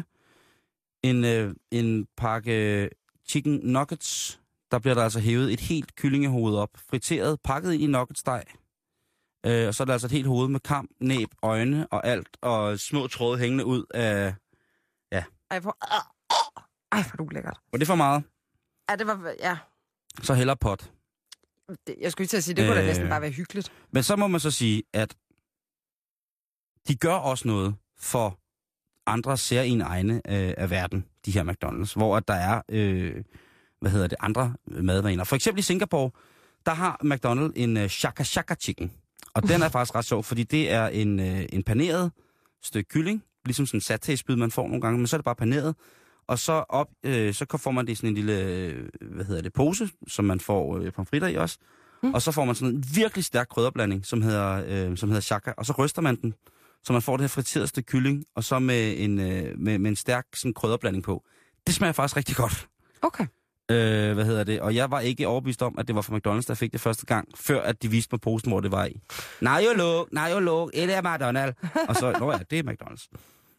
en pakke chicken nuggets. Der bliver der altså hævet et helt kyllingehoved op, friteret, pakket ind i nuggetsteg. Og så er der altså et helt hoved med kam, næb, øjne og alt, og små tråde hængende ud af... Ja. Ej, hvor du lækkert. Var det for meget? Ja, det var... Ja. Så hellere pot. Jeg skulle ikke til at sige, det kunne da næsten bare være hyggeligt. Men så må man så sige, at de gør også noget for andre særlige egne af verden, de her McDonald's, hvor at der er, andre madvaner. For eksempel i Singapore, der har McDonald's en shaka shaka chicken. Og den er faktisk ret sjov, fordi det er en paneret stykke kylling, ligesom sådan en saté-spyd, man får nogle gange, men så er det bare paneret. Og så får man det i sådan en lille, pose, som man får pomfritter i også. Og så får man sådan en virkelig stærk krydderblanding, som hedder shaka, og så ryster man den, så man får det her friterede stykke kylling, og så med en stærk sådan krydderblanding på. Det smager faktisk rigtig godt. Okay. Og jeg var ikke overbevist om, at det var fra McDonald's, der fik det første gang, før at de viste mig posten, hvor det var i. Nej, jo luk, det er McDonald's. Og så, det er McDonald's.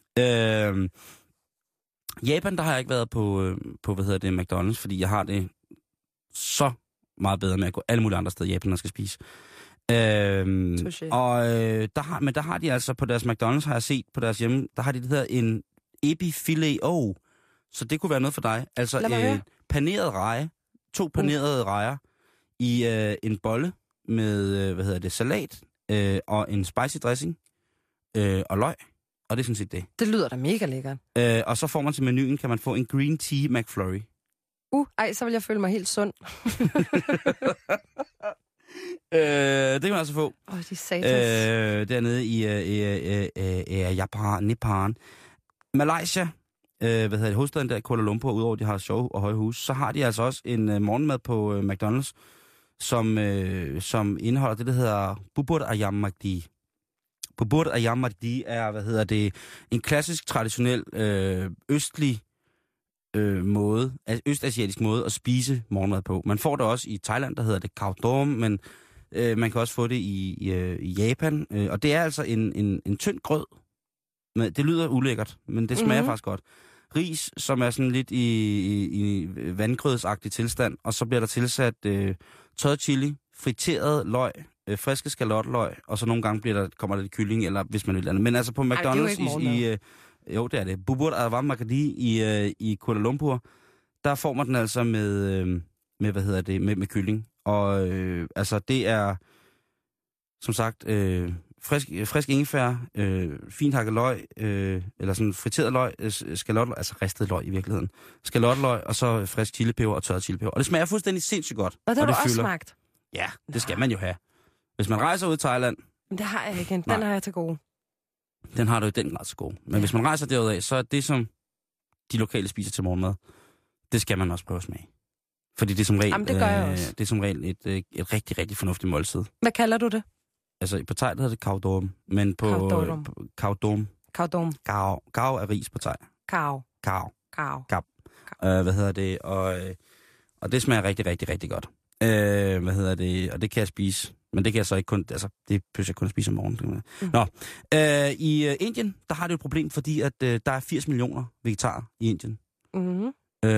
Japan, der har jeg ikke været på McDonald's, fordi jeg har det så meget bedre med at gå alle mulige andre steder i Japan, når jeg skal spise. Der har de altså på deres McDonald's, har jeg set på deres hjemme, der har de det hedder en ebi filet o. Så det kunne være noget for dig. Altså paneret reje, 2 panerede rejer i en bolle med, salat og en spicy dressing og løg. Og det er sådan set det. Det lyder da mega lækkert. Og så får man til menuen, kan man få en green tea McFlurry. Så vil jeg føle mig helt sund. Det kan man altså få. De satans. Dernede i Japan. Malaysia, hovedstaden der, Kuala Lumpur, udover de har sjove og høje hus, så har de altså også en morgenmad på McDonald's, som indeholder det, der hedder bubur ayam magdi. Bubur ayam magdi er, en klassisk, traditionel, østlig østasiatisk måde at spise morgenmad på. Man får det også i Thailand, der hedder det khao dom, men man kan også få det i Japan. Og det er altså en tynd grød. Det lyder ulækkert, men det smager faktisk godt. Ris, som er sådan lidt i vandgrødsagtig tilstand, og så bliver der tilsat tørret chili, friteret løg, friske skalotløg, og så nogle gange kommer der lidt kylling, eller hvis man vil andet. Men altså på McDonald's jo, det er det. Bubur ayam magdi i Kuala Lumpur, der får man den altså med kylling. Og altså det er, som sagt, frisk ingefær, fint hakket løg, eller sådan friteret løg, skalotløg, altså ristet løg i virkeligheden. Skalotløg, og så frisk chilipeber og tørret chilipeber. Og det smager fuldstændig sindssygt godt. Og det har du også smagt? Ja, det skal man jo have. Hvis man rejser ud i Thailand... Men det har jeg ikke. Den har jeg til gode. Den har du i den grad til gode. Men hvis man rejser derudaf, så er det, som de lokale spiser til morgenmad, det skal man også prøve at smage. Fordi det er som regel, det gør jeg også. Det er som regel et rigtig, rigtig fornuftigt måltid. Hvad kalder du det? Altså på thai hedder det khao dom, men på khao dom. Khao er ris på thai. Khao. Og det smager rigtig, rigtig, rigtig godt. Og det kan jeg spise. Men det kan jeg så ikke kun, altså det behøver jeg kun at spise om morgenen. I Indien, der har det et problem, fordi at der er 80 millioner vegetarer i Indien. Mm-hmm.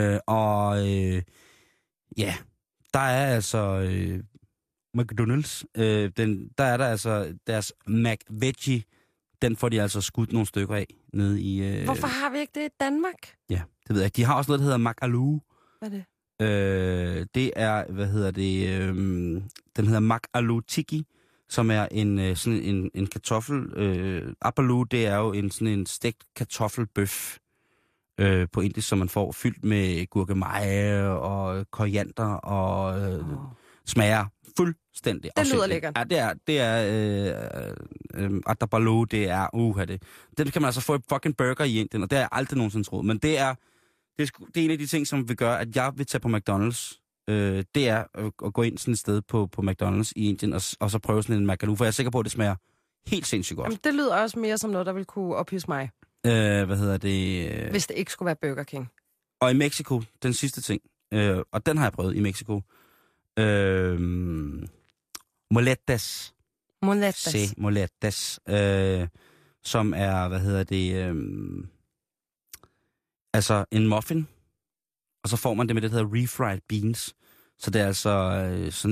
Der er altså McDonald's, der er der altså deres McVeggie, den får de altså skudt nogle stykker af nede i... Hvorfor har vi ikke det i Danmark? Ja, det ved jeg ikke. De har også noget, der hedder McAloo. Hvad er det? Det er, den hedder McAloo Tikki, som er en kartoffel. Abaloo, det er jo sådan en stegt kartoffelbøf på indisk, som man får fyldt med gurkemeje og koriander og smager fuldstændig. Det lyder lækkert. Ja, det er Abaloo, det er det. Den kan man altså få i fucking burger i Indien, og det har jeg aldrig nogensinde troet, men det er en af de ting, som vil gøre, at jeg vil tage på McDonald's. Det er at gå ind sådan et sted på McDonald's i Indien, og så prøve sådan en McAloo, for jeg er sikker på, at det smager helt sindssygt godt. Jamen, det lyder også mere som noget, der vil kunne ophidse mig. Hvis det ikke skulle være Burger King. Og i Mexico, den sidste ting, og den har jeg prøvet i Mexico. Moletas. Moletas. Som er, altså en muffin, og så får man det med det, der hedder refried beans. Så det er altså sådan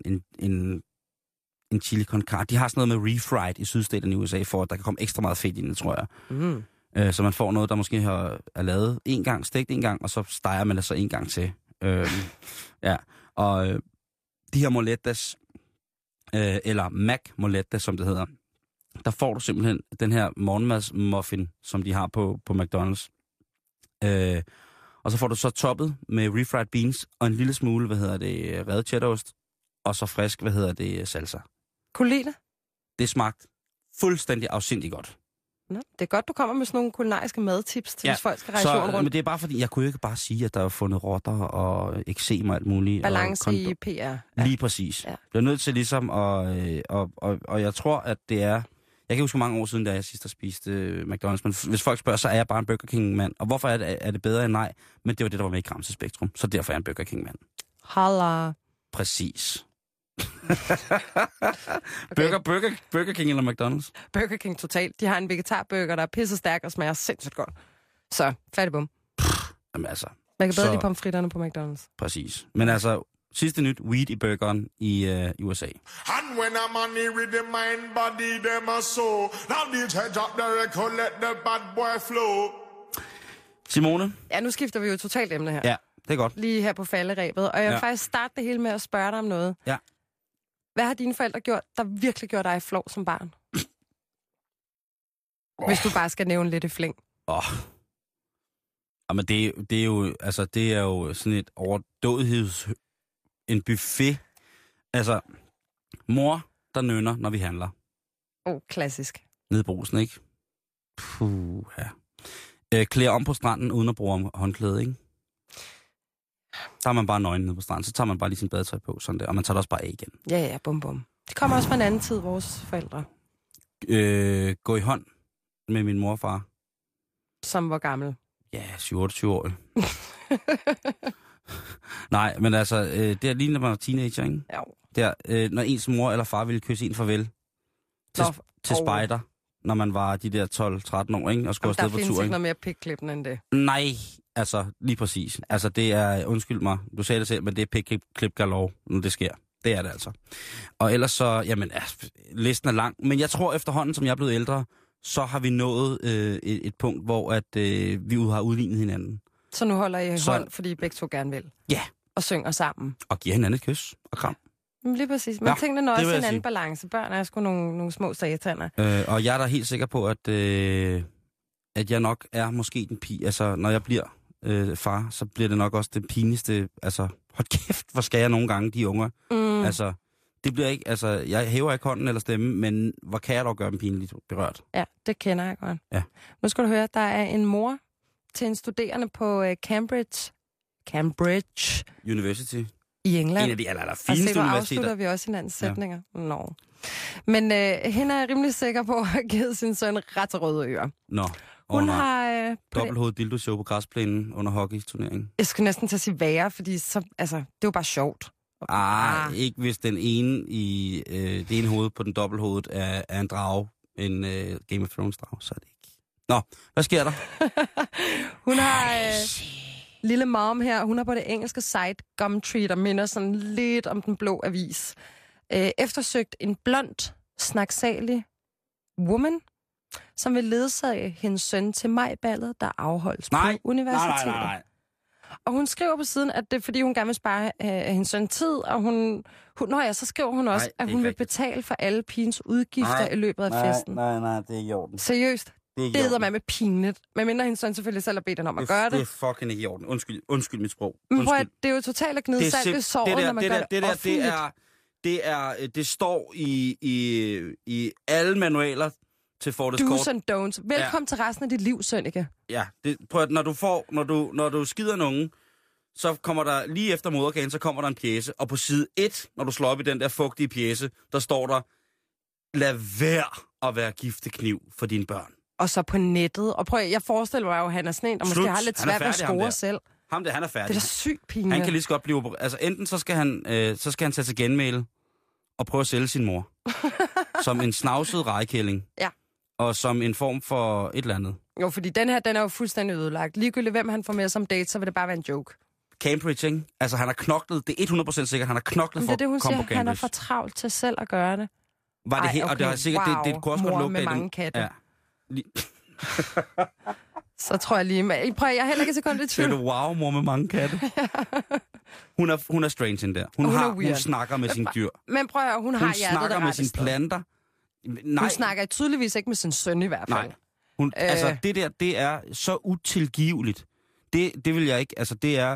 en chili con carne. De har sådan noget med refried i sydstaterne i USA, for at der kan komme ekstra meget fedt i det, tror jeg. Mm. Så man får noget, der måske er lavet en gang, stegt en gang, og så steger man det så en gang til. Og de her moletas, eller Mac moletas, som det hedder, der får du simpelthen den her morgenmadsmuffin, som de har på McDonald's. Og så får du så toppet med refried beans og en lille smule, revet cheddarost, og så frisk, salsa. Kunne lide det? Det smagte fuldstændig afsindigt godt. Nå, det er godt, du kommer med sådan nogle kulinariske madtips til, hvis folk skal rejse jorden rundt. Men det er bare fordi, jeg kunne jo ikke bare sige, at der er fundet rotter og eksem og alt muligt. Balance i PR. Ja. Lige præcis. Ja. Jeg er nødt til ligesom og jeg tror, at det er... Jeg kan huske mange år siden, da jeg sidst har spist McDonald's, men hvis folk spørger, så er jeg bare en Burger King-mand. Og hvorfor er det bedre end nej? Men det var det, der var med i Gramse Spektrum, så derfor er jeg en Burger King-mand. Halla. Præcis. Okay. Burger King eller McDonald's? Burger King totalt. De har en vegetarburger, der er pisse stærk og smager sindssygt godt. Så, færdig bum. Jamen altså... Man kan bedre lide pomfritterne på McDonald's. Præcis. Men altså, sidste nyt, weed i burgeren i USA. And when a money with the mind, body, them a so. Now the head up the record, let the bad boy flow. Simone? Ja, nu skifter vi jo totalt emne her. Ja, det er godt. Lige her på falderæbet. Og jeg vil faktisk starte det hele med at spørge dig om noget. Ja. Hvad har dine forældre gjort, der virkelig gjorde dig flov som barn? Hvis du bare skal nævne lidt i flæng. Jamen det er jo sådan et overdådigheds... En buffet. Altså, mor, der nynner, når vi handler. Klassisk. Nede i Brugsen, ikke? Puh, ja. Klæder om på stranden, uden at bruge håndklæde, ikke? Der er man bare nøgen nede på stranden, så tager man bare lige sin badetøj på, sådan der, og man tager det også bare af igen. Ja, bum bum. Det kommer også fra en anden tid, vores forældre. Gå i hånd med min mor og far. Som var gammel. Ja, 7-28 år. Nej, men altså, det er lige når man er teenager, ikke? Jo. Der, når ens mor eller far ville kysse en farvel til spejder, når man var de der 12-13 år, ikke? Og skulle afsted på tur, der findes ikke? ikke noget mere pikklippende end det. Nej, altså, lige præcis. Altså, det er, undskyld mig, du sagde det selv, men det er pikklip galore, når det sker. Det er det altså. Og ellers så, jamen, listen er lang. Men jeg tror efterhånden, som jeg er blevet ældre, så har vi nået et punkt, hvor at, vi har udlignet hinanden. Så nu holder I hånd, fordi I begge to gerne vil? Ja. Og synger sammen? Og giver hinanden et kys og kram. Lige præcis. Men tingene når også en anden sige. Balance. Børn er sgu nogle små sataner. Og jeg er da helt sikker på, at jeg nok er måske den pige. Altså, når jeg bliver far, så bliver det nok også det pinligste. Altså, hold kæft, hvor skal jeg nogle gange, de unger. Altså, det bliver ikke, altså, jeg hæver ikke hånden eller stemme, men hvor kan jeg dog gøre dem pinligt berørt? Ja, det kender jeg godt. Ja. Nu skal du høre, der er en mor til en studerende på Cambridge University. i England. En af de allerfineste universiteter. Og afslutter vi også hinandens sætninger. Ja. Nå. Men hende er rimelig sikker på at have givet sin søn ret røde ører. Nå. Hun har... Dobbelthovedet dildo-show på græsplænen under hockeyturneringen. Jeg skulle næsten til at sige værre, fordi så, altså, det er jo bare sjovt. Ikke hvis den ene i det ene hoved på den dobbelthovedet er en drage, en Game of Thrones drage, så er det ikke. Nå, hvad sker der? Hun har... lille mom her, hun er på det engelske site Gumtree, der minder sådan lidt om Den Blå Avis. Eftersøgt en blond, snaksalig woman, som vil ledsage hendes søn til majballet, der afholdes på universitetet. Nej. Og hun skriver på siden, at det er, fordi hun gerne vil spare hendes søn tid, og så skriver hun også, at hun vil betale for alle pigens udgifter i løbet af festen. Nej, det er ikke i orden. Seriøst? Det er man med pinligt. Men mindre hendes søn selvfølgelig selv har bedt hende om at gøre det. Det er fucking ikke i orden. Undskyld mit sprog. Men prøv at, det er jo totalt at gnide salt i såret, når man gør det offentligt. Det står i alle manualer til Fortis Court. Do's and don'ts. Velkommen til resten af dit liv, Sønneke. Ja, prøv at, når du skider nogen, så kommer der lige efter moderkagen, så kommer der en pjece, og på side 1, når du slår op i den der fugtige pjece, der står der, lad være at være giftekniv for dine børn. Og så på nettet. Og prøv, jeg forestiller mig jo, at han er sådan en, og måske har lidt svært ved at score selv. Han er færdig. Det er da sygt pinligt. Han kan lige så godt blive... Altså, enten så skal han tage til genmæle og prøve at sælge sin mor. Som en snavset rejekælling. Ja. Og som en form for et eller andet. Jo, fordi den er jo fuldstændig ødelagt. Ligegyldigt hvem han får med som date, så vil det bare være en joke. Cambridge, ikke? Altså, han har knoklet. Det er 100% sikkert, han har knoklet for at komme på Cambridge. Han er for travlt til selv at gøre det. Var det og det er sikkert, wow. det kunne også godt lukke med mange katte. Ja. Så tror jeg lige... Prøv, jeg er heller ikke sekund i tvivl. Det er wow, mor med mange katte. Hun er strange ind der. Hun snakker med sine dyr. Men prøv at hun har hjertet der. Hun snakker med sine planter. Nej. Hun snakker tydeligvis ikke med sin søn i hvert fald. Nej. Altså, det er så utilgiveligt. Det vil jeg ikke... Altså, det er...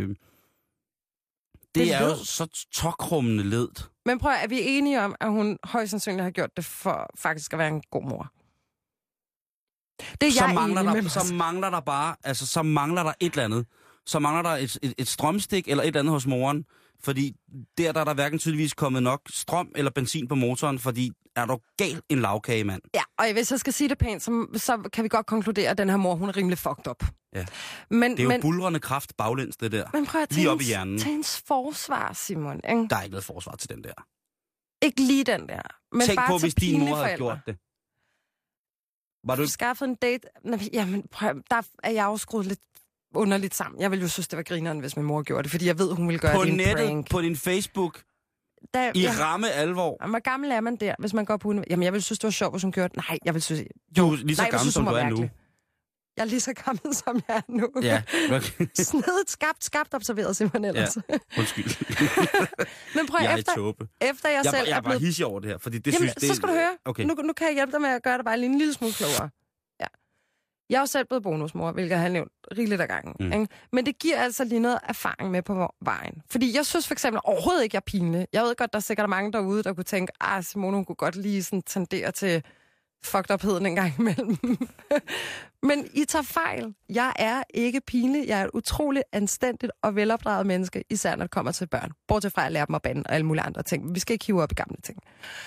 det er jo så tokrummende ledt. Men prøv, er vi enige om, at hun højst sandsynligt har gjort det for faktisk at være en god mor? Det er så mangler der bare, altså så mangler der et eller andet. Så mangler der et strømstik eller et eller andet hos moren, Fordi der er der hverken tydeligvis kommet nok strøm eller benzin på motoren, fordi er du gal en lavkage, mand. Ja, og hvis jeg skal sige det pænt, så kan vi godt konkludere, at den her mor, hun er rimelig fucked up. Ja. Men, det er jo bulrende kraft baglæns, det der. Men prøv at lige op i hjernen. til hendes forsvar, Simon. Ikke? Der er ikke noget forsvar til den der. Ikke lige den der. Men tænk bare på, hvis din mor havde forældre. gjort det. Var du skaffet en date? Jamen, der er jeg jo skruet lidt underligt sammen. Jeg ville jo synes, det var grineren, hvis min mor gjorde det, fordi jeg ved, hun ville gøre det en prank. På nettet, på din Facebook, ramme alvor. Hvor gammel er man der, hvis man går på universitetet? Jamen, jeg ville synes, det var sjovt, hvis hun gjorde det. Nej, jeg vil synes... Du er lige så gammel, som du er nu. Jeg er lige så gammel, som jeg er nu. Ja, okay. Snedet, skabt observeret, simpelthen ellers. Ja, undskyld. Men prøv efter jeg selv jeg er bare hissig over det her, fordi det jamen, synes... så skal du høre. Okay. Nu kan jeg hjælpe dig med at gøre det bare en lille smule klogere. Ja. Jeg er jo selv blevet bonusmor, hvilket jeg har nævnt rigeligt af gangen. Ikke? Men det giver altså lige noget erfaring med på vejen. Fordi jeg synes for eksempel overhovedet ikke, jeg er pinlig. Jeg ved godt, der er sikkert mange derude, der kunne tænke, Simone, hun kunne godt lige sådan tendere til fucked upheden en gang imellem. Men I tager fejl. Jeg er ikke pinlig. Jeg er et utroligt anstændigt og velopdraget menneske, især når det kommer til børn. Bortset fra at lære dem at bande og alle mulige andre ting. Vi skal ikke hive op i gamle ting.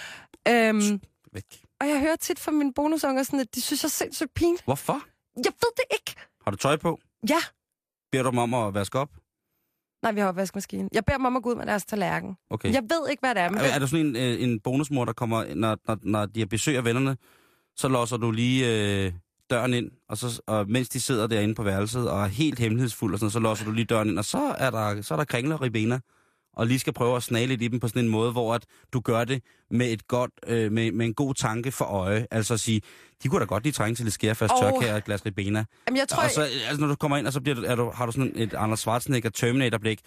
Og jeg hører tit fra mine bonusunger sådan, at de synes, jeg er sindssygt pinlig. Hvorfor? Jeg ved det ikke. Har du tøj på? Ja. Beder du dem om at vaske op? Nej, vi har opvaskemaskinen. Jeg beder dem om at gå ud med deres tallerken. Okay. Jeg ved ikke, hvad det er. Men er du sådan en bonusmor, der kommer, når de har besøg af vennerne, så låser du lige døren ind, og mens de sidder derinde på værelset og er helt hemmelighedsfuld, og sådan, så låser du lige døren ind, og så er der kringler og ribena, og lige skal prøve at snage lidt i dem på sådan en måde, hvor at du gør det med et godt, med en god tanke for øje. Altså at sige, de kunne da godt lige trænge til lidt skærfast tørkær og et glas ribena. Jamen, jeg tror, og så, når du kommer ind, og så har du sådan et Anders Schwarzenegger Terminator-blik,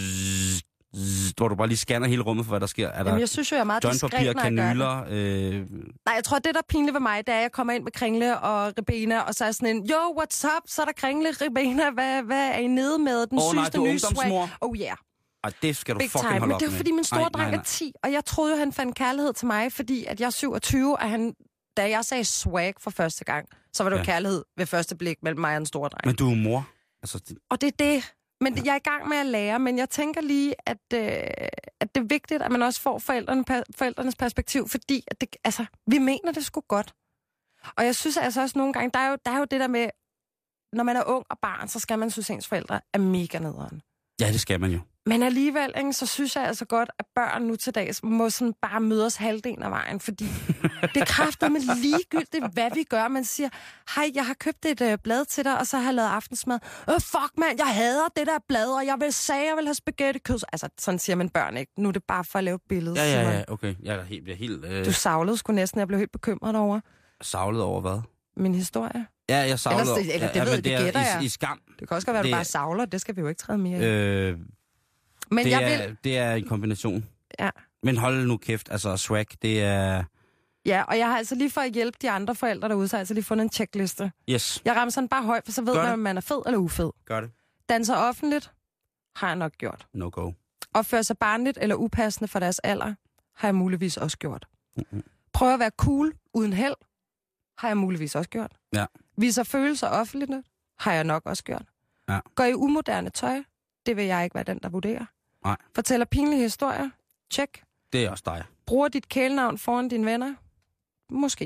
hvor du bare lige scanner hele rummet for, hvad der sker. Er jamen, jeg synes jo, jeg er meget diskret, når jeg gør det. Nej, jeg tror, det der er pinligt ved mig, det er, at jeg kommer ind med kringle og ribena, og så er sådan en, yo, what's up? Så er der kringle, ribena, hvad er I nede med? Den sygeste nye swag. Oh yeah. Ej, det skal du big fucking time. holde op med. Men det er fordi, min store dreng er 10, og jeg troede jo, han fandt kærlighed til mig, fordi at jeg er 27, og da jeg sagde swag for første gang, så var det jo kærlighed ved første blik mellem mig og en store dreng. Men du er mor. Altså, og det er det. Men jeg er i gang med at lære, men jeg tænker lige, at det er vigtigt, at man også får forældrenes perspektiv, fordi at vi mener det sgu godt. Og jeg synes altså også nogle gange, der er jo det der med, når man er ung og barn, så skal man synes, ens forældre er mega nederen. Ja, det skal man jo. Men alligevel, ikke, så synes jeg altså godt, at børn nu til dags må sådan bare mødes halvdelen af vejen, fordi det er kraftedeme ligegyldigt, hvad vi gør. Man siger, hej, jeg har købt et blad til dig, og så har jeg lavet aftensmad. Fuck, mand, jeg hader det der blad, og jeg vil have spaghetti-kød. Altså, sådan siger man børn ikke. Nu er det bare for at lave et billede. Ja, okay. Jeg er helt... Du savlede sgu næsten, jeg blev helt bekymret over. Savlet over hvad? Min historie. Ja, jeg savlede over... Eller det ved jeg, det gætter jeg. I skam. Det kan også godt være, at du bare savler, det skal vi jo ikke træde mere i. Men det er en kombination. Ja. Men hold nu kæft, altså swag, det er... Ja, og jeg har altså lige for at hjælpe de andre forældre derude, så har jeg altså lige fundet en checkliste. Yes. Jeg rammer sådan bare højt, for så ved man, om man er fed eller ufed. Gør det. Danser offentligt, har jeg nok gjort. No go. Opfører sig barnligt eller upassende for deres alder, har jeg muligvis også gjort. Prøver at være cool uden held, har jeg muligvis også gjort. Ja. Viser følelser offentligt, har jeg nok også gjort. Ja. Går i umoderne tøj, det vil jeg ikke være den, der vurderer. Nej. Fortæller pinlige historier, tjek. Det er også dig. Bruger dit kælenavn foran dine venner? Måske.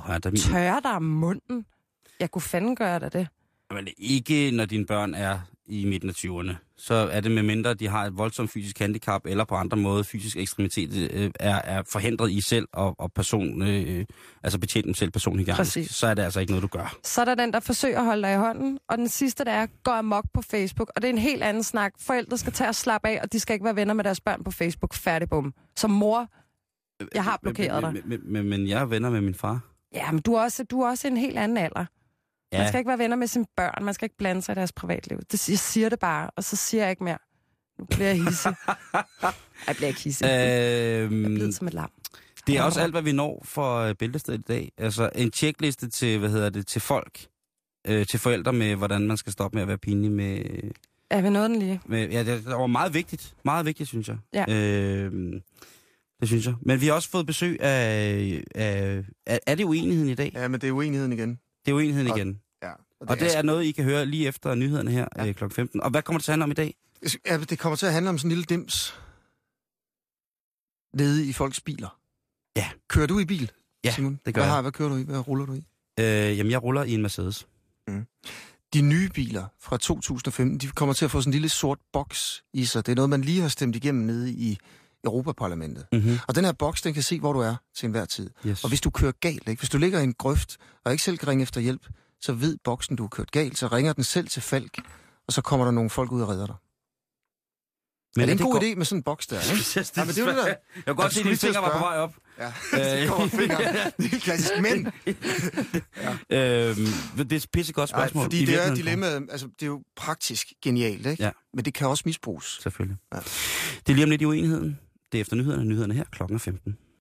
Tørrer dig om munden? Jeg kunne fanden gøre dig det. Men ikke, når dine børn er i midten af 20'erne. Så er det med mindre, de har et voldsomt fysisk handicap, eller på andre måder fysisk ekstremitet er forhindret i selv, og betjent dem selv personligt. Så er det altså ikke noget, du gør. Så er der den, der forsøger at holde dig i hånden, og den sidste, der er, går amok på Facebook. Og det er en helt anden snak. Forældre skal tage og slappe af, og de skal ikke være venner med deres børn på Facebook. Færdig bum. Som mor, jeg har blokeret dig. Men jeg er venner med min far. Ja, men du er også en helt anden alder. Ja. Man skal ikke være venner med sine børn. Man skal ikke blande sig i deres privatliv. Jeg siger det bare, og så siger jeg ikke mere. Nu bliver jeg hissig. Jeg bliver ikke hissig. Jeg er blevet som et lam. Det er også alt, hvad vi når for Bæltestedet i dag. Altså en checkliste til, til folk. Til forældre med, hvordan man skal stoppe med at være pinlig med... Ja, vi nåede den lige. Det var meget vigtigt. Meget vigtigt, synes jeg. Ja. Det synes jeg. Men vi har også fået besøg af... Er det uenigheden i dag? Ja, men det er uenigheden igen. Det er uenigheden igen. Ja. Og det er noget, I kan høre lige efter nyhederne her kl. 15. Og hvad kommer det til at handle om i dag? Ja, det kommer til at handle om sådan en lille dims nede i folks biler. Ja. Kører du i bil, Ja, Simon? det gør jeg. Hvad kører du i? Hvad ruller du i? Jamen, jeg ruller i en Mercedes. De nye biler fra 2015, de kommer til at få sådan en lille sort boks i sig. Det er noget, man lige har stemt igennem nede i Europaparlamentet. Mm-hmm. Og den her boks, den kan se, hvor du er til enhver tid. Yes. Og hvis du kører galt, ikke? Hvis du ligger i en grøft, og ikke selv kan ringe efter hjælp, så ved boksen, du har kørt galt, så ringer den selv til Falk, og så kommer der nogle folk ud og redder dig. Men er det en god idé med sådan en boks der, ikke? Ja, men det er det der. Jeg kan godt se, at dine fingre var på vej op. Ja, det kommer fingre. Det er klassisk, men... Det er et pissegodt spørgsmål. Fordi det er dilemmaet, altså det er jo praktisk genialt, ikke? Ja. Men det kan også misbruges. Selvfølgelig. Ja. Det er lige om lidt i uenigheden. Det er efter nyhederne her klokken 15.